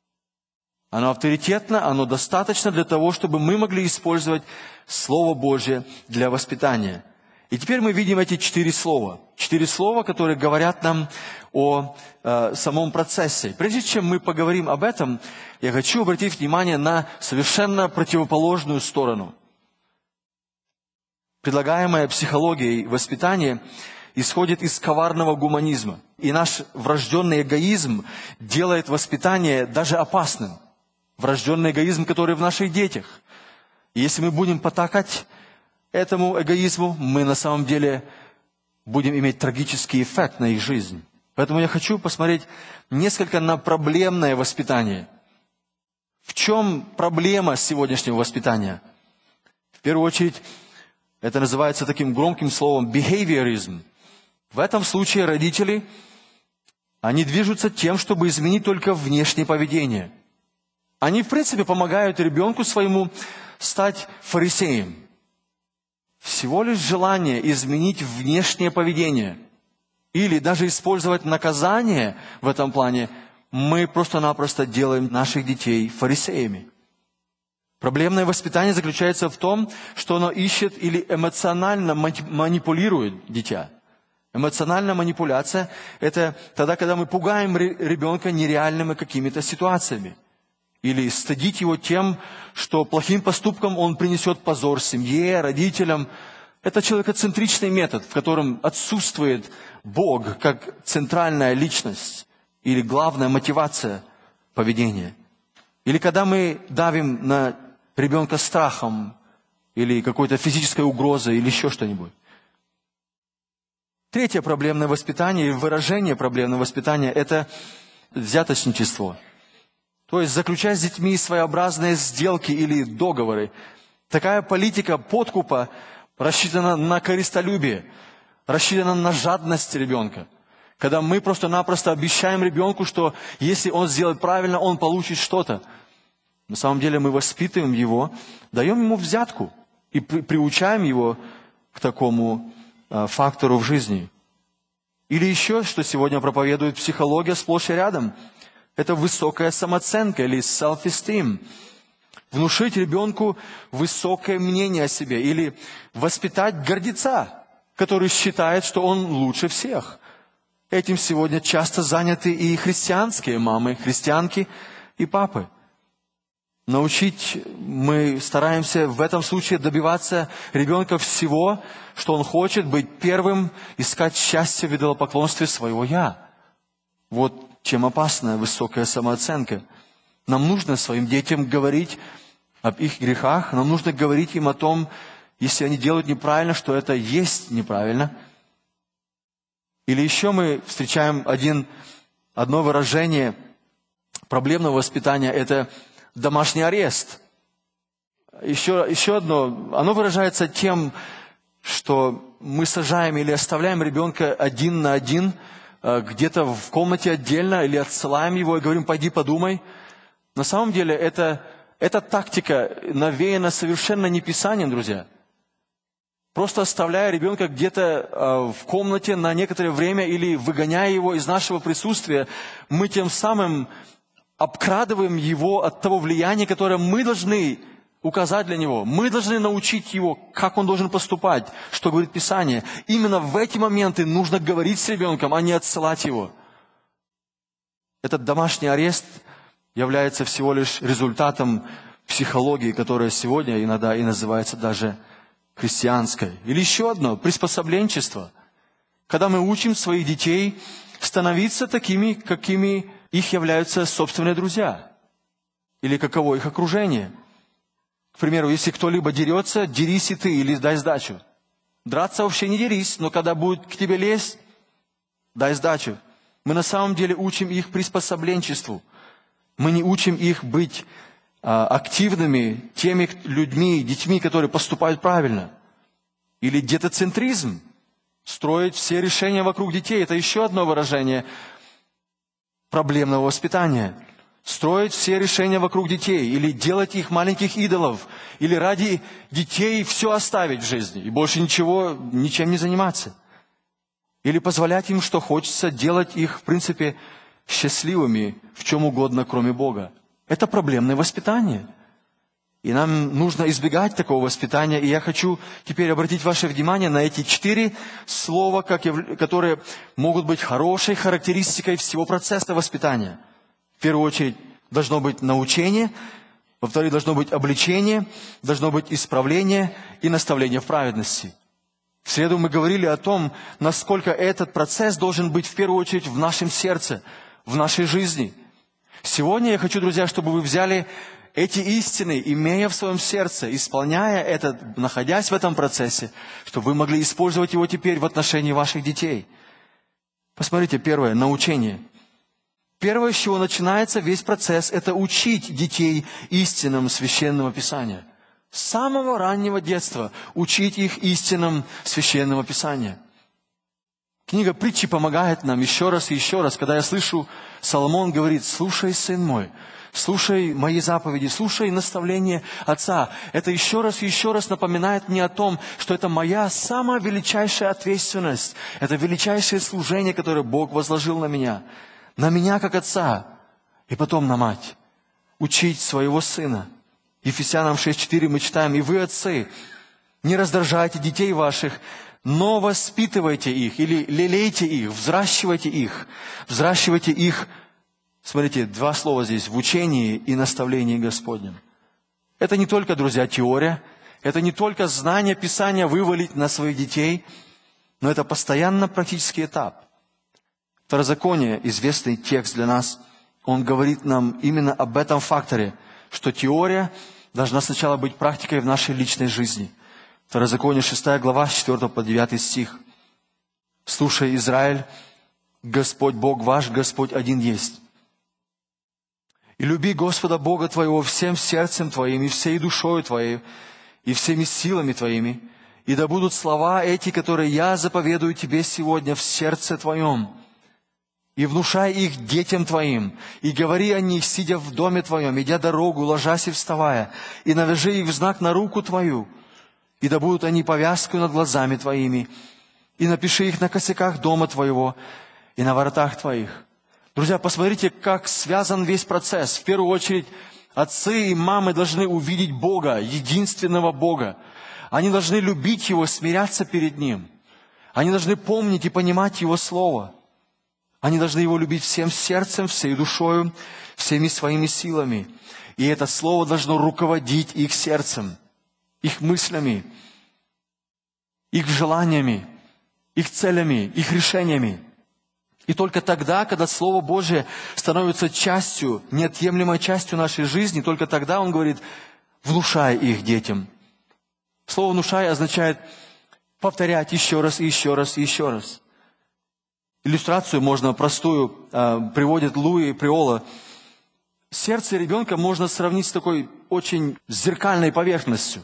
S2: Оно авторитетно, оно достаточно для того, чтобы мы могли использовать Слово Божье для воспитания. И теперь мы видим эти четыре слова. Четыре слова, которые говорят нам о э, самом процессе. Прежде чем мы поговорим об этом, я хочу обратить внимание на совершенно противоположную сторону. Предлагаемая психологией воспитание исходит из коварного гуманизма. И наш врожденный эгоизм делает воспитание даже опасным. Врожденный эгоизм, который в наших детях. И если мы будем потакать этому эгоизму, мы на самом деле будем иметь трагический эффект на их жизнь. Поэтому я хочу посмотреть несколько на проблемное воспитание. В чем проблема сегодняшнего воспитания? В первую очередь, это называется таким громким словом behaviorism. В этом случае родители, они движутся тем, чтобы изменить только внешнее поведение. Они, в принципе, помогают ребенку своему стать фарисеем. Всего лишь желание изменить внешнее поведение или даже использовать наказание в этом плане, мы просто-напросто делаем наших детей фарисеями. Проблемное воспитание заключается в том, что оно ищет или эмоционально манипулирует дитя. Эмоциональная манипуляция – это тогда, когда мы пугаем ребенка нереальными какими-то ситуациями. Или стыдить его тем, что плохим поступком он принесет позор семье, родителям. Это человекоцентричный метод, в котором отсутствует Бог как центральная личность или главная мотивация поведения. Или когда мы давим на ребенка страхом или какой-то физической угрозой или еще что-нибудь. Третье проблемное воспитание, выражение проблемного воспитания – это взяточничество. То есть заключать с детьми своеобразные сделки или договоры. Такая политика подкупа рассчитана на корыстолюбие, рассчитана на жадность ребенка. Когда мы просто-напросто обещаем ребенку, что если он сделает правильно, он получит что-то. На самом деле мы воспитываем его, даем ему взятку и при, приучаем его к такому э, фактору в жизни. Или еще, что сегодня проповедует психология сплошь и рядом – это высокая самооценка или self-esteem. Внушить ребенку высокое мнение о себе или воспитать гордеца, который считает, что он лучше всех. Этим сегодня часто заняты и христианские мамы, христианки и папы. Научить мы стараемся в этом случае добиваться ребенка всего, что он хочет, быть первым, искать счастье в идолопоклонстве своего «я». Вот чем опасна высокая самооценка. Нам нужно своим детям говорить об их грехах, нам нужно говорить им о том, если они делают неправильно, что это есть неправильно. Или еще мы встречаем один, одно выражение проблемного воспитания – это домашний арест. Еще, еще одно, оно выражается тем, что мы сажаем или оставляем ребенка один на один, где-то в комнате отдельно, или отсылаем его и говорим, пойди подумай. На самом деле, это, эта тактика навеяна совершенно не Писанием, друзья. Просто оставляя ребенка где-то в комнате на некоторое время или выгоняя его из нашего присутствия, мы тем самым обкрадываем его от того влияния, которое мы должны указать для него. Мы должны научить его, как он должен поступать, что говорит Писание. Именно в эти моменты нужно говорить с ребенком, а не отсылать его. Этот домашний арест является всего лишь результатом психологии, которая сегодня иногда и называется даже христианской. Или еще одно, приспособленчество. Когда мы учим своих детей становиться такими, какими их являются собственные друзья. Или каково их окружение. К примеру, если кто-либо дерется, дерись и ты или дай сдачу. Драться вообще не дерись, но когда будет к тебе лезть, дай сдачу. Мы на самом деле учим их приспособленчеству. Мы не учим их быть а, активными теми людьми, детьми, которые поступают правильно. Или детоцентризм. Строить все решения вокруг детей. Это еще одно выражение проблемного воспитания. Строить все решения вокруг детей. Или делать их маленьких идолов. Или ради детей все оставить в жизни. И больше ничего, ничем не заниматься. Или позволять им, что хочется, делать их, в принципе, счастливыми в чем угодно, кроме Бога. Это проблемное воспитание. И нам нужно избегать такого воспитания. И я хочу теперь обратить ваше внимание на эти четыре слова, которые могут быть хорошей характеристикой всего процесса воспитания. В первую очередь, должно быть научение. Во-вторых, должно быть обличение. Должно быть исправление и наставление в праведности. В среду мы говорили о том, насколько этот процесс должен быть в первую очередь в нашем сердце, в нашей жизни. Сегодня я хочу, друзья, чтобы вы взяли эти истины, имея в своем сердце, исполняя это, находясь в этом процессе, чтобы вы могли использовать его теперь в отношении ваших детей. Посмотрите, первое, научение. Первое, с чего начинается весь процесс, это учить детей истинам Священного Писания. С самого раннего детства учить их истинам Священного Писания. Книга Притчи помогает нам еще раз и еще раз, когда я слышу, Соломон говорит: «Слушай, сын мой, слушай мои заповеди, слушай наставления отца». Это еще раз и еще раз напоминает мне о том, что это моя самая величайшая ответственность. Это величайшее служение, которое Бог возложил на меня. На меня как отца и потом на мать. Учить своего сына. Ефесянам шесть четыре мы читаем: «И вы, отцы, не раздражайте детей ваших, но воспитывайте их», или лелейте их, взращивайте их. Взращивайте их, смотрите, два слова здесь, в учении и наставлении Господнем. Это не только, друзья, теория, это не только знание Писания вывалить на своих детей, но это постоянно практический этап. Второзаконие, известный текст для нас, он говорит нам именно об этом факторе, что теория должна сначала быть практикой в нашей личной жизни. Второзаконие, шестая глава, с четвёртого по девятый стих. «Слушай, Израиль, Господь Бог ваш, Господь один есть. И люби Господа Бога твоего всем сердцем твоим, и всей душою твоей, и всеми силами твоими. И да будут слова эти, которые я заповедую тебе сегодня в сердце твоем. И внушай их детям твоим, и говори о них, сидя в доме твоем, идя дорогу, ложась и вставая, и навяжи их в знак на руку твою, и да будут они повязкой над глазами твоими, и напиши их на косяках дома твоего и на воротах твоих». Друзья, посмотрите, как связан весь процесс. В первую очередь, отцы и мамы должны увидеть Бога, единственного Бога. Они должны любить Его, смиряться перед Ним. Они должны помнить и понимать Его Слово. Они должны Его любить всем сердцем, всей душою, всеми своими силами. И это Слово должно руководить их сердцем, их мыслями, их желаниями, их целями, их решениями. И только тогда, когда Слово Божие становится частью, неотъемлемой частью нашей жизни, только тогда Он говорит: внушай их детям. Слово «внушай» означает повторять еще раз, и еще раз, и еще раз. Иллюстрацию можно простую, э, приводит Луи Приола. Сердце ребенка можно сравнить с такой очень зеркальной поверхностью.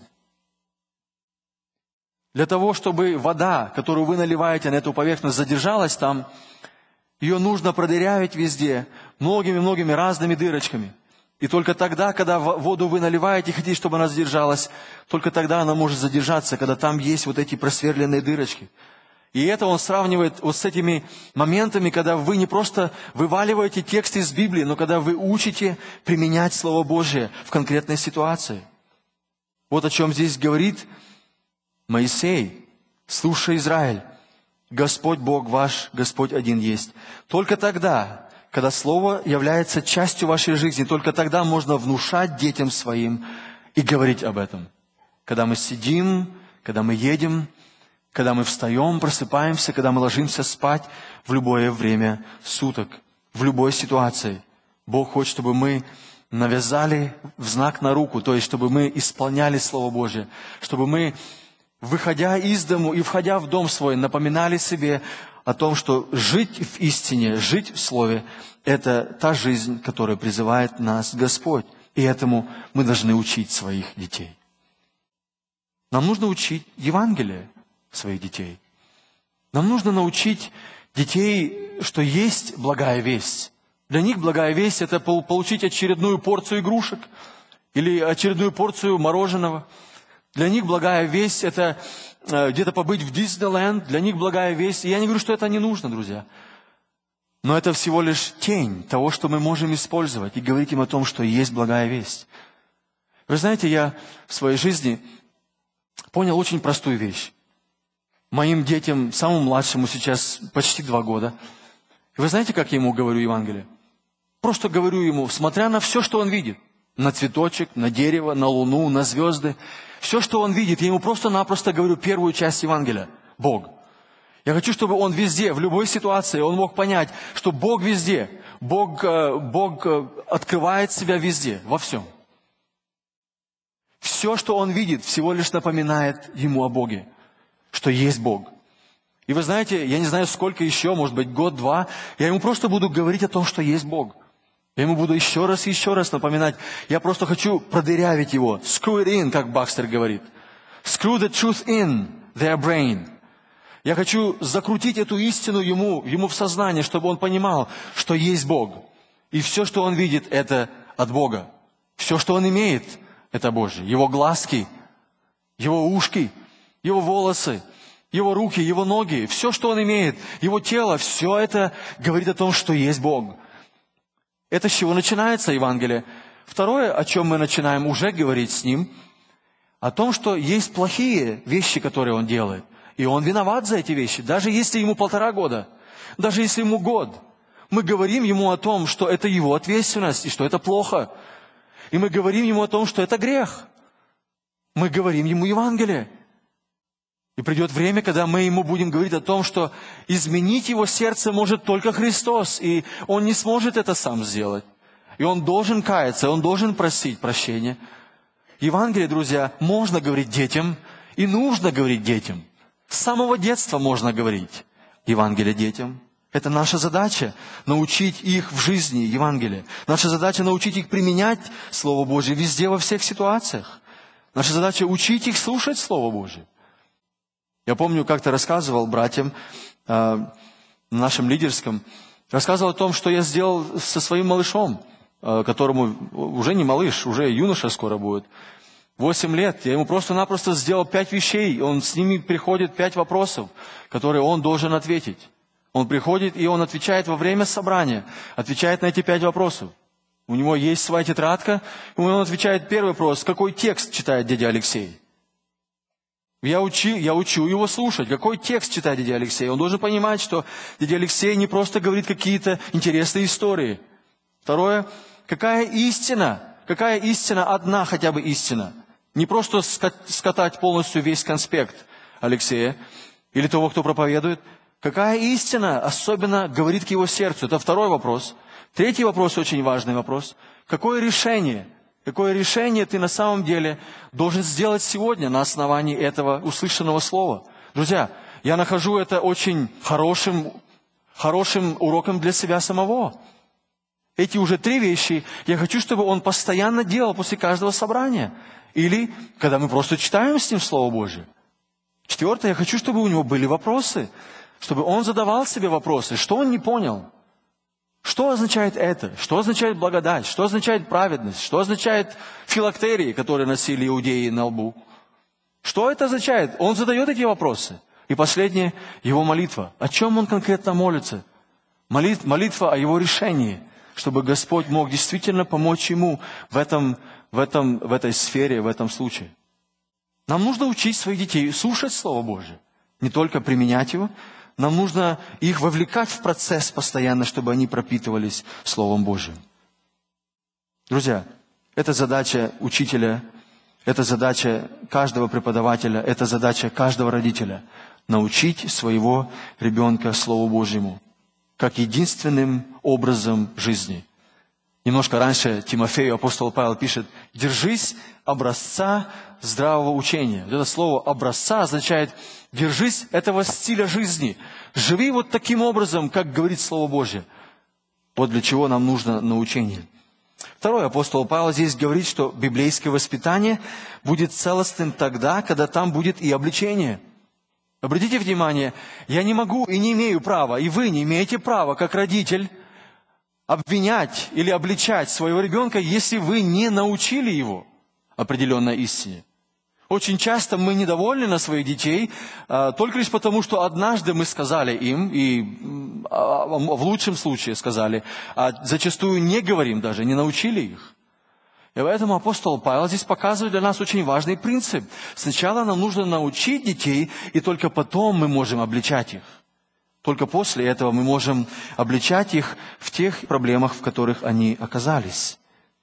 S2: Для того, чтобы вода, которую вы наливаете на эту поверхность, задержалась там, ее нужно продырявить везде многими-многими разными дырочками. И только тогда, когда воду вы наливаете и хотите, чтобы она задержалась, только тогда она может задержаться, когда там есть вот эти просверленные дырочки. И это он сравнивает вот с этими моментами, когда вы не просто вываливаете текст из Библии, но когда вы учите применять Слово Божие в конкретной ситуации. Вот о чем здесь говорит Моисей. «Слушай, Израиль, Господь Бог ваш, Господь один есть». Только тогда, когда Слово является частью вашей жизни, только тогда можно внушать детям своим и говорить об этом. Когда мы сидим, когда мы едем, когда мы встаем, просыпаемся, когда мы ложимся спать, в любое время суток, в любой ситуации. Бог хочет, чтобы мы навязали в знак на руку, то есть чтобы мы исполняли Слово Божие, чтобы мы, выходя из дому и входя в дом свой, напоминали себе о том, что жить в истине, жить в Слове – это та жизнь, которая призывает нас Господь. И этому мы должны учить своих детей. Нам нужно учить Евангелие своих детей. Нам нужно научить детей, что есть благая весть. Для них благая весть – это получить очередную порцию игрушек или очередную порцию мороженого. Для них благая весть – это где-то побыть в Диснейленд. Для них благая весть. И я не говорю, что это не нужно, друзья. Но это всего лишь тень того, что мы можем использовать и говорить им о том, что есть благая весть. Вы знаете, я в своей жизни понял очень простую вещь. Моим детям, самому младшему сейчас почти два года. И вы знаете, как я ему говорю Евангелие? Просто говорю ему, смотря на все, что он видит. На цветочек, на дерево, на луну, на звезды. Все, что он видит, я ему просто-напросто говорю первую часть Евангелия. Бог. Я хочу, чтобы он везде, в любой ситуации, он мог понять, что Бог везде. Бог, Бог открывает себя везде, во всем. Все, что он видит, всего лишь напоминает ему о Боге, что есть Бог. И вы знаете, я не знаю, сколько еще, может быть, год-два, я ему просто буду говорить о том, что есть Бог. Я ему буду еще раз и еще раз напоминать. Я просто хочу продырявить его. Screw it in, как Бакстер говорит. Screw the truth in their brain. Я хочу закрутить эту истину ему, ему в сознание, чтобы он понимал, что есть Бог. И все, что он видит, это от Бога. Все, что он имеет, это Божье. Его глазки, его ушки, его волосы, его руки, его ноги, все, что он имеет, его тело, все это говорит о том, что есть Бог. Это с чего начинается Евангелие. Второе, о чем мы начинаем уже говорить с ним, о том, что есть плохие вещи, которые он делает. И он виноват за эти вещи, даже если ему полтора года, даже если ему год. Мы говорим ему о том, что это его ответственность, и что это плохо. И мы говорим ему о том, что это грех. Мы говорим ему Евангелие. И придет время, когда мы ему будем говорить о том, что изменить его сердце может только Христос, и он не сможет это сам сделать. И он должен каяться, он должен просить прощения. Евангелие, друзья, можно говорить детям, и нужно говорить детям. С самого детства можно говорить Евангелие детям. Это наша задача – научить их в жизни Евангелие. Наша задача – научить их применять Слово Божие везде, во всех ситуациях. Наша задача – учить их слушать Слово Божие. Я помню, как-то рассказывал братьям э, на нашем лидерском, рассказывал о том, что я сделал со своим малышом, э, которому уже не малыш, уже юноша скоро будет. Восемь лет. Я ему просто-напросто сделал пять вещей. Он с ними приходит пять вопросов, которые он должен ответить. Он приходит, и он отвечает во время собрания. Отвечает на эти пять вопросов. У него есть своя тетрадка, и он отвечает первый вопрос. Какой текст читает дядя Алексей? Я, учи, я учу его слушать. Какой текст читает дядя Алексей? Он должен понимать, что дядя Алексей не просто говорит какие-то интересные истории. Второе. Какая истина? Какая истина? Одна хотя бы истина. Не просто скатать полностью весь конспект Алексея или того, кто проповедует. Какая истина особенно говорит к его сердцу? Это второй вопрос. Третий вопрос, очень важный вопрос. Какое решение? Какое решение ты на самом деле должен сделать сегодня на основании этого услышанного слова? Друзья, я нахожу это очень хорошим, хорошим уроком для себя самого. Эти уже три вещи я хочу, чтобы он постоянно делал после каждого собрания. Или когда мы просто читаем с ним Слово Божие. Четвертое, я хочу, чтобы у него были вопросы. Чтобы он задавал себе вопросы. Что он не понял? Что означает это? Что означает благодать? Что означает праведность? Что означает филактерии, которые носили иудеи на лбу? Что это означает? Он задает эти вопросы. И последнее, его молитва. О чем он конкретно молится? Молит, молитва о его решении, чтобы Господь мог действительно помочь ему в, этом, в, этом, в этой сфере, в этом случае. Нам нужно учить своих детей слушать Слово Божие, не только применять его. Нам нужно их вовлекать в процесс постоянно, чтобы они пропитывались Словом Божьим. Друзья, это задача учителя, это задача каждого преподавателя, это задача каждого родителя – научить своего ребенка Слову Божьему как единственным образом жизни. Немножко раньше Тимофею апостол Павел пишет: «Держись образца здравого учения». Вот это слово «образца» означает «держись этого стиля жизни». Живи вот таким образом, как говорит Слово Божье. Вот для чего нам нужно научение. Второй, апостол Павел здесь говорит, что библейское воспитание будет целостным тогда, когда там будет и обличение. Обратите внимание, я не могу и не имею права, и вы не имеете права, как родитель, обвинять или обличать своего ребенка, если вы не научили его определенной истине. Очень часто мы недовольны на своих детей а, только лишь потому, что однажды мы сказали им, и а, в лучшем случае сказали, а зачастую не говорим даже, не научили их. И поэтому апостол Павел здесь показывает для нас очень важный принцип. Сначала нам нужно научить детей, и только потом мы можем обличать их. Только после этого мы можем обличать их в тех проблемах, в которых они оказались.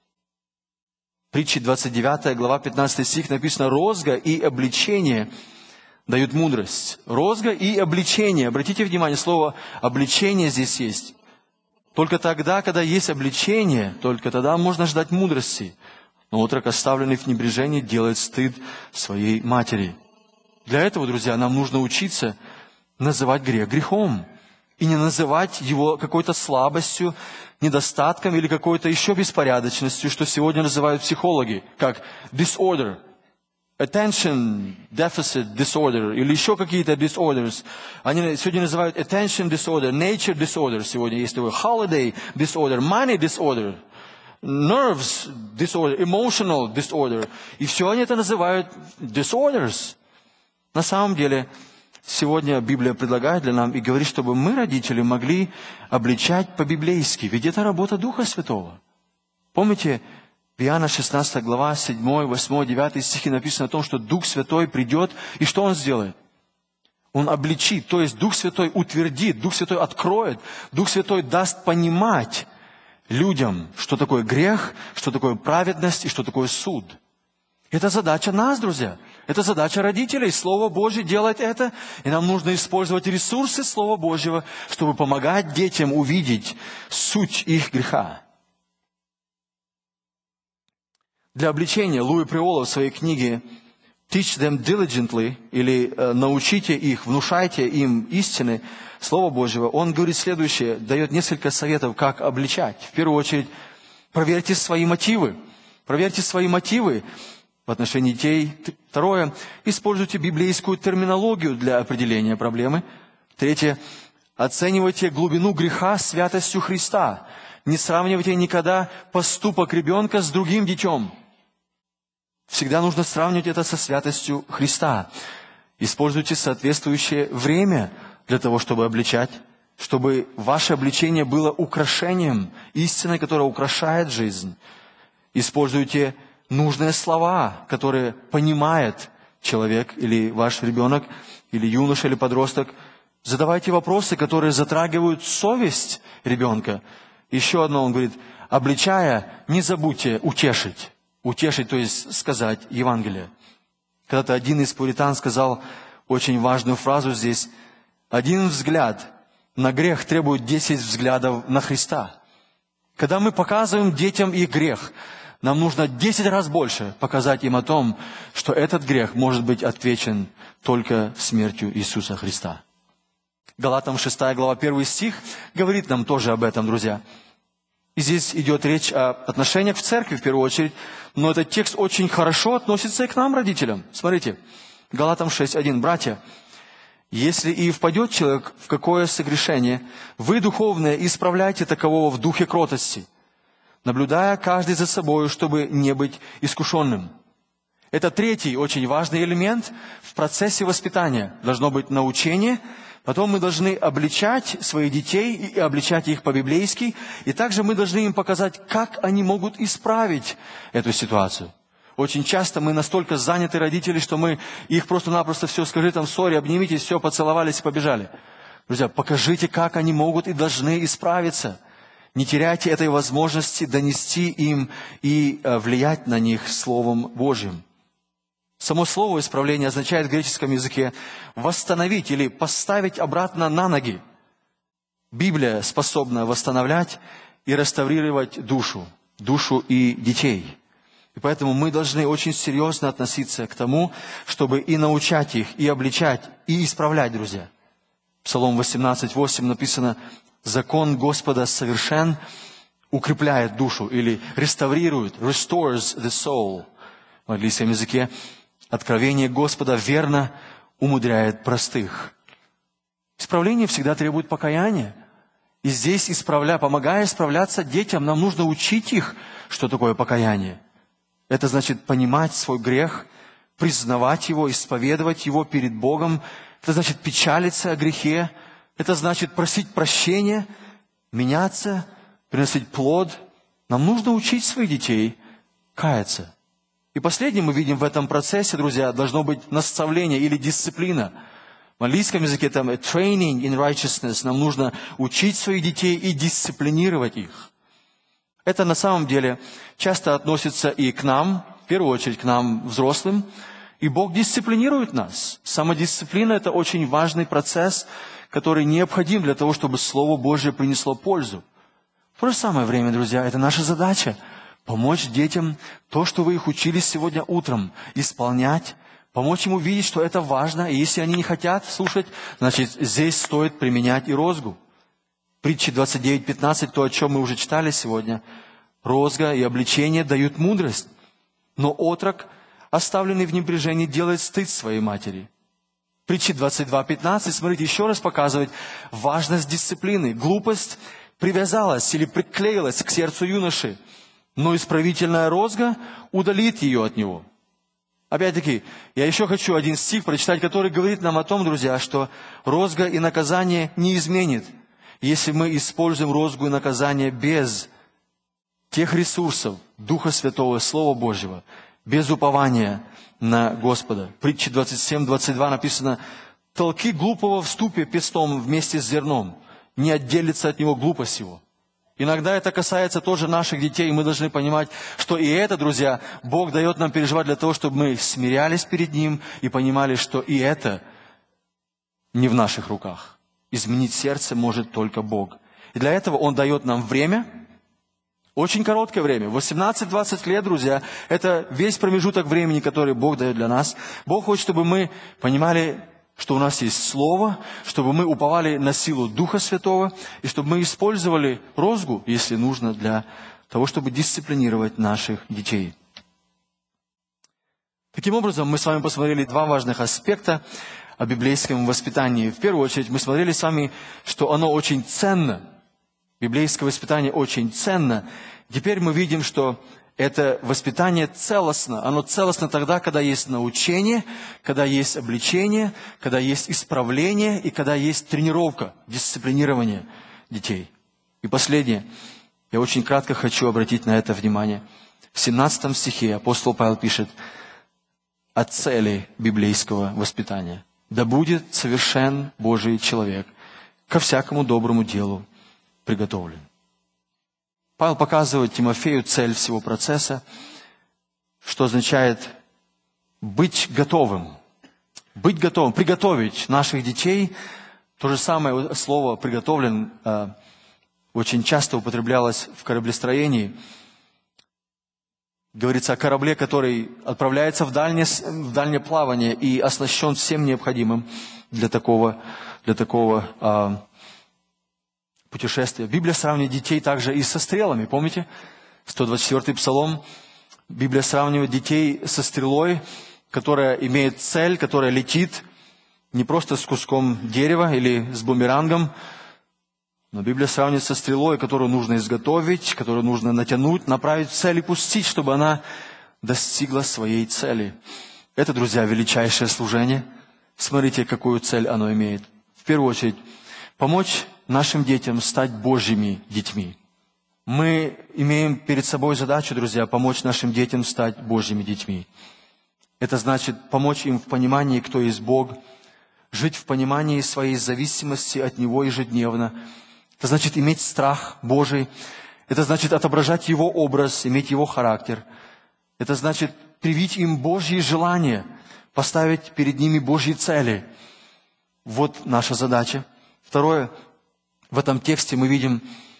S2: Притчи двадцать девятая глава, пятнадцатый стих написано: «Розга и обличение дают мудрость». Розга и обличение. Обратите внимание, слово «обличение» здесь есть. Только тогда, когда есть обличение, только тогда можно ждать мудрости. Но отрок, оставленный в небрежении, делает стыд своей матери. Для этого, друзья, нам нужно учиться называть грех грехом. И не называть его какой-то слабостью, недостатком или какой-то еще беспорядочностью, что сегодня называют психологи, как disorder, attention deficit disorder или еще какие-то disorders. Они сегодня называют attention disorder, nature disorder. Сегодня есть такой holiday disorder, money disorder, nerves disorder, emotional disorder. И все они это называют disorders. На самом деле, сегодня Библия предлагает для нам и говорит, чтобы мы, родители, могли обличать по-библейски. Ведь это работа Духа Святого. Помните, в Иоанна шестнадцатая глава, седьмой, восьмой, девятый стихи написано о том, что Дух Святой придет, и что Он сделает? Он обличит, то есть Дух Святой утвердит, Дух Святой откроет, Дух Святой даст понимать людям, что такое грех, что такое праведность и что такое суд. Это задача нас, друзья. Это задача родителей. Слово Божье делает это. И нам нужно использовать ресурсы Слова Божьего, чтобы помогать детям увидеть суть их греха. Для обличения Луи Приола в своей книге «Teach them diligently» или «Научите их, внушайте им истины» Слова Божьего, он говорит следующее, дает несколько советов, как обличать. В первую очередь, проверьте свои мотивы. Проверьте свои мотивы в отношении детей. Второе, используйте библейскую терминологию для определения проблемы. Третье, оценивайте глубину греха святостью Христа. Не сравнивайте никогда поступок ребенка с другим детем. Всегда нужно сравнивать это со святостью Христа. Используйте соответствующее время для того, чтобы обличать, чтобы ваше обличение было украшением, истиной, которая украшает жизнь. Используйте нужные слова, которые понимает человек или ваш ребенок, или юноша, или подросток. Задавайте вопросы, которые затрагивают совесть ребенка. Еще одно, он говорит, обличая, не забудьте утешить. Утешить, то есть сказать Евангелие. Когда-то один из пуритан сказал очень важную фразу здесь. Один взгляд на грех требует десять взглядов на Христа. Когда мы показываем детям их грех, нам нужно десять раз больше показать им о том, что этот грех может быть отвечен только смертью Иисуса Христа. Галатам шестая глава, первый стих говорит нам тоже об этом, друзья. И здесь идет речь о отношениях в церкви в первую очередь, но этот текст очень хорошо относится и к нам, родителям. Смотрите, Галатам шесть один. «Братья, если и впадет человек в какое согрешение, вы, духовные, исправляйте такового в духе кротости, наблюдая каждый за собой, чтобы не быть искушенным». Это третий очень важный элемент в процессе воспитания. Должно быть научение. Потом мы должны обличать своих детей и обличать их по-библейски. И также мы должны им показать, как они могут исправить эту ситуацию. Очень часто мы настолько заняты, родители, что мы их просто-напросто все, скажи там, сори, обнимитесь, все, поцеловались и побежали. Друзья, покажите, как они могут и должны исправиться. Не теряйте этой возможности донести им и влиять на них Словом Божьим. Само слово «исправление» означает в греческом языке «восстановить» или «поставить обратно на ноги». Библия способна восстановлять и реставрировать душу, душу и детей. И поэтому мы должны очень серьезно относиться к тому, чтобы и научать их, и обличать, и исправлять, друзья. Псалом восемнадцать восемь написано: «Закон Господа совершен, укрепляет душу», или реставрирует, restores the soul. В английском языке откровение Господа верно умудряет простых. Исправление всегда требует покаяния. И здесь, исправля, помогая исправляться детям, нам нужно учить их, что такое покаяние. Это значит понимать свой грех, признавать его, исповедовать его перед Богом. Это значит печалиться о грехе. Это значит просить прощения, меняться, приносить плод. Нам нужно учить своих детей каяться. И последнее мы видим в этом процессе, друзья, должно быть наставление или дисциплина. В английском языке там training in righteousness. Нам нужно учить своих детей и дисциплинировать их. Это на самом деле часто относится и к нам, в первую очередь к нам, взрослым. И Бог дисциплинирует нас. Самодисциплина – это очень важный процесс, который необходим для того, чтобы Слово Божье принесло пользу. В то же самое время, друзья, это наша задача – помочь детям то, что вы их учили сегодня утром, исполнять, помочь им увидеть, что это важно. И если они не хотят слушать, значит, здесь стоит применять и розгу. Притчи двадцать девять пятнадцать, то, о чем мы уже читали сегодня. Розга и обличение дают мудрость, но отрок, оставленный в небрежении, делает стыд своей матери. Притчи двадцать два пятнадцать, смотрите, еще раз показывает важность дисциплины. Глупость привязалась или приклеилась к сердцу юноши, но исправительная розга удалит ее от него. Опять-таки, я еще хочу один стих прочитать, который говорит нам о том, друзья, что розга и наказание не изменит, если мы используем розгу и наказание без тех ресурсов Духа Святого, Слова Божьего, без упования на Господа. Притча двадцать семь двадцать два написано: «Толки глупого в ступе пестом вместе с зерном, не отделится от него глупость его». Иногда это касается тоже наших детей, и мы должны понимать, что и это, друзья, Бог дает нам переживать для того, чтобы мы смирялись перед Ним и понимали, что и это не в наших руках. Изменить сердце может только Бог. И для этого Он дает нам время, очень короткое время, восемнадцать-двадцать лет, друзья, это весь промежуток времени, который Бог дает для нас. Бог хочет, чтобы мы понимали, что у нас есть Слово, чтобы мы уповали на силу Духа Святого, и чтобы мы использовали розгу, если нужно, для того, чтобы дисциплинировать наших детей. Таким образом, мы с вами посмотрели два важных аспекта о библейском воспитании. В первую очередь, мы смотрели с вами, что оно очень ценно. Библейское воспитание очень ценно. Теперь мы видим, что это воспитание целостно. Оно целостно тогда, когда есть научение, когда есть обличение, когда есть исправление и когда есть тренировка, дисциплинирование детей. И последнее. Я очень кратко хочу обратить на это внимание. В семнадцатом стихе апостол Павел пишет о цели библейского воспитания. «Да будет совершен Божий человек, ко всякому доброму делу приготовлен». Павел показывает Тимофею цель всего процесса, что означает быть готовым. Быть готовым, приготовить наших детей. То же самое слово «приготовлен» очень часто употреблялось в кораблестроении. Говорится о корабле, который отправляется в дальнее, в дальнее плавание и оснащен всем необходимым для такого, для такого а, путешествия. Библия сравнивает детей также и со стрелами. Помните? сто двадцать четвёртый Псалом. Библия сравнивает детей со стрелой, которая имеет цель, которая летит не просто с куском дерева или с бумерангом, но Библия сравнивает со стрелой, которую нужно изготовить, которую нужно натянуть, направить в цель и пустить, чтобы она достигла своей цели. Это, друзья, величайшее служение. Смотрите, какую цель оно имеет. В первую очередь, помочь нашим детям стать Божьими детьми. Мы имеем перед собой задачу, друзья, помочь нашим детям стать Божьими детьми. Это значит помочь им в понимании, кто есть Бог, жить в понимании своей зависимости от Него ежедневно. Это значит иметь страх Божий. Это значит отображать Его образ, иметь Его характер. Это значит привить им Божьи желания, поставить перед ними Божьи цели. Вот наша задача. Второе, в этом тексте мы видим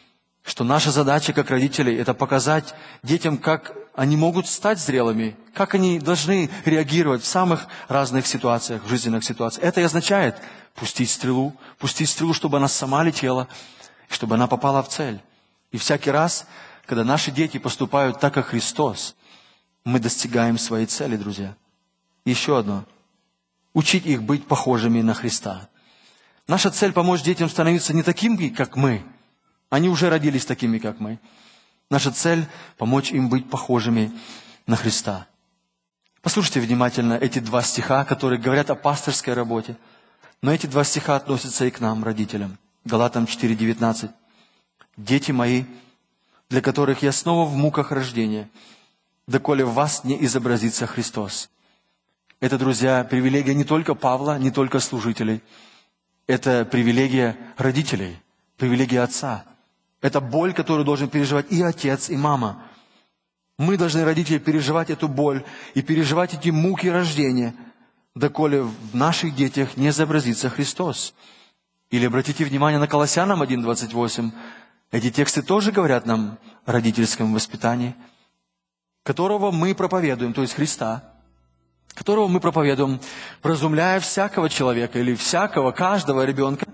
S2: что наша задача как родителей – это показать детям, как они могут стать зрелыми, как они должны реагировать в самых разных ситуациях, в жизненных ситуациях. Это и означает пустить стрелу, пустить стрелу, чтобы она сама летела, чтобы она попала в цель. И всякий раз, когда наши дети поступают так, как Христос, мы достигаем своей цели, друзья. Еще одно. Учить их быть похожими на Христа. Наша цель – помочь детям становиться не такими, как мы. Они уже родились такими, как мы. Наша цель – помочь им быть похожими на Христа. Послушайте внимательно эти два стиха, которые говорят о пасторской работе. Но эти два стиха относятся и к нам, родителям. Галатам четыре девятнадцать. «Дети мои, для которых я снова в муках рождения, доколе в вас не изобразится Христос». Это, друзья, привилегия не только Павла, не только служителей. Это привилегия родителей, привилегия отца. Это боль, которую должен переживать и отец, и мама. Мы должны, родители, переживать эту боль и переживать эти муки рождения, доколе в наших детях не изобразится Христос. Или обратите внимание на Колоссянам один двадцать восемь. Эти тексты тоже говорят нам о родительском воспитании, которого мы проповедуем, то есть Христа, которого мы проповедуем, вразумляя всякого человека или всякого, каждого ребенка,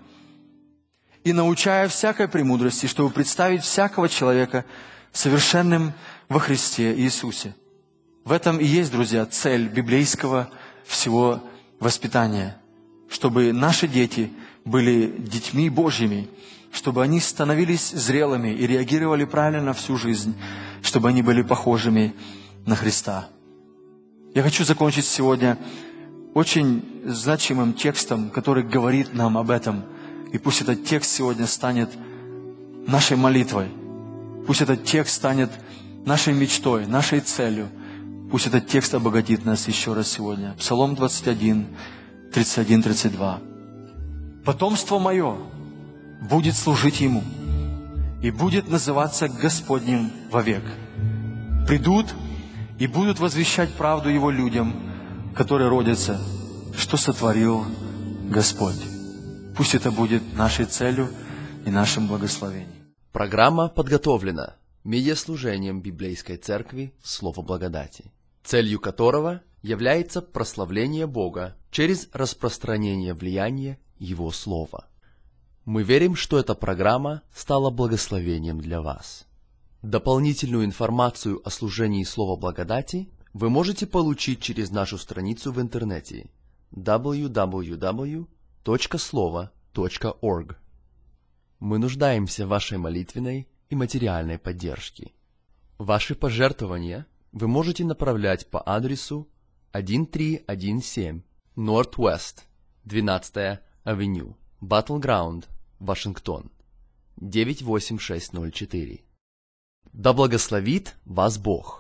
S2: и научая всякой премудрости, чтобы представить всякого человека совершенным во Христе Иисусе. В этом и есть, друзья, цель библейского всего воспитания, чтобы наши дети были детьми Божьими, чтобы они становились зрелыми и реагировали правильно всю жизнь, чтобы они были похожими на Христа. Я хочу закончить сегодня очень значимым текстом, который говорит нам об этом. И пусть этот текст сегодня станет нашей молитвой. Пусть этот текст станет нашей мечтой, нашей целью. Пусть этот текст обогатит нас еще раз сегодня. Псалом двадцать один, тридцать один тридцать два. «Потомство мое будет служить Ему, и будет называться Господним вовек. Придут и будут возвещать правду Его людям, которые родятся, что сотворил Господь». Пусть это будет нашей целью и нашим благословением.
S1: Программа подготовлена медиаслужением Библейской Церкви Слово Благодати, целью которого является прославление Бога через распространение влияния Его Слова. Мы верим, что эта программа стала благословением для вас. Дополнительную информацию о служении Слова Благодати вы можете получить через нашу страницу в интернете дабл ю дабл ю дабл ю точка слово точка орг. Мы нуждаемся в вашей молитвенной и материальной поддержке. Ваши пожертвования вы можете направлять по адресу тысяча триста семнадцать Northwest двенадцатая Авеню, Battleground, Вашингтон, девять восемь шесть ноль четыре. Да благословит вас Бог!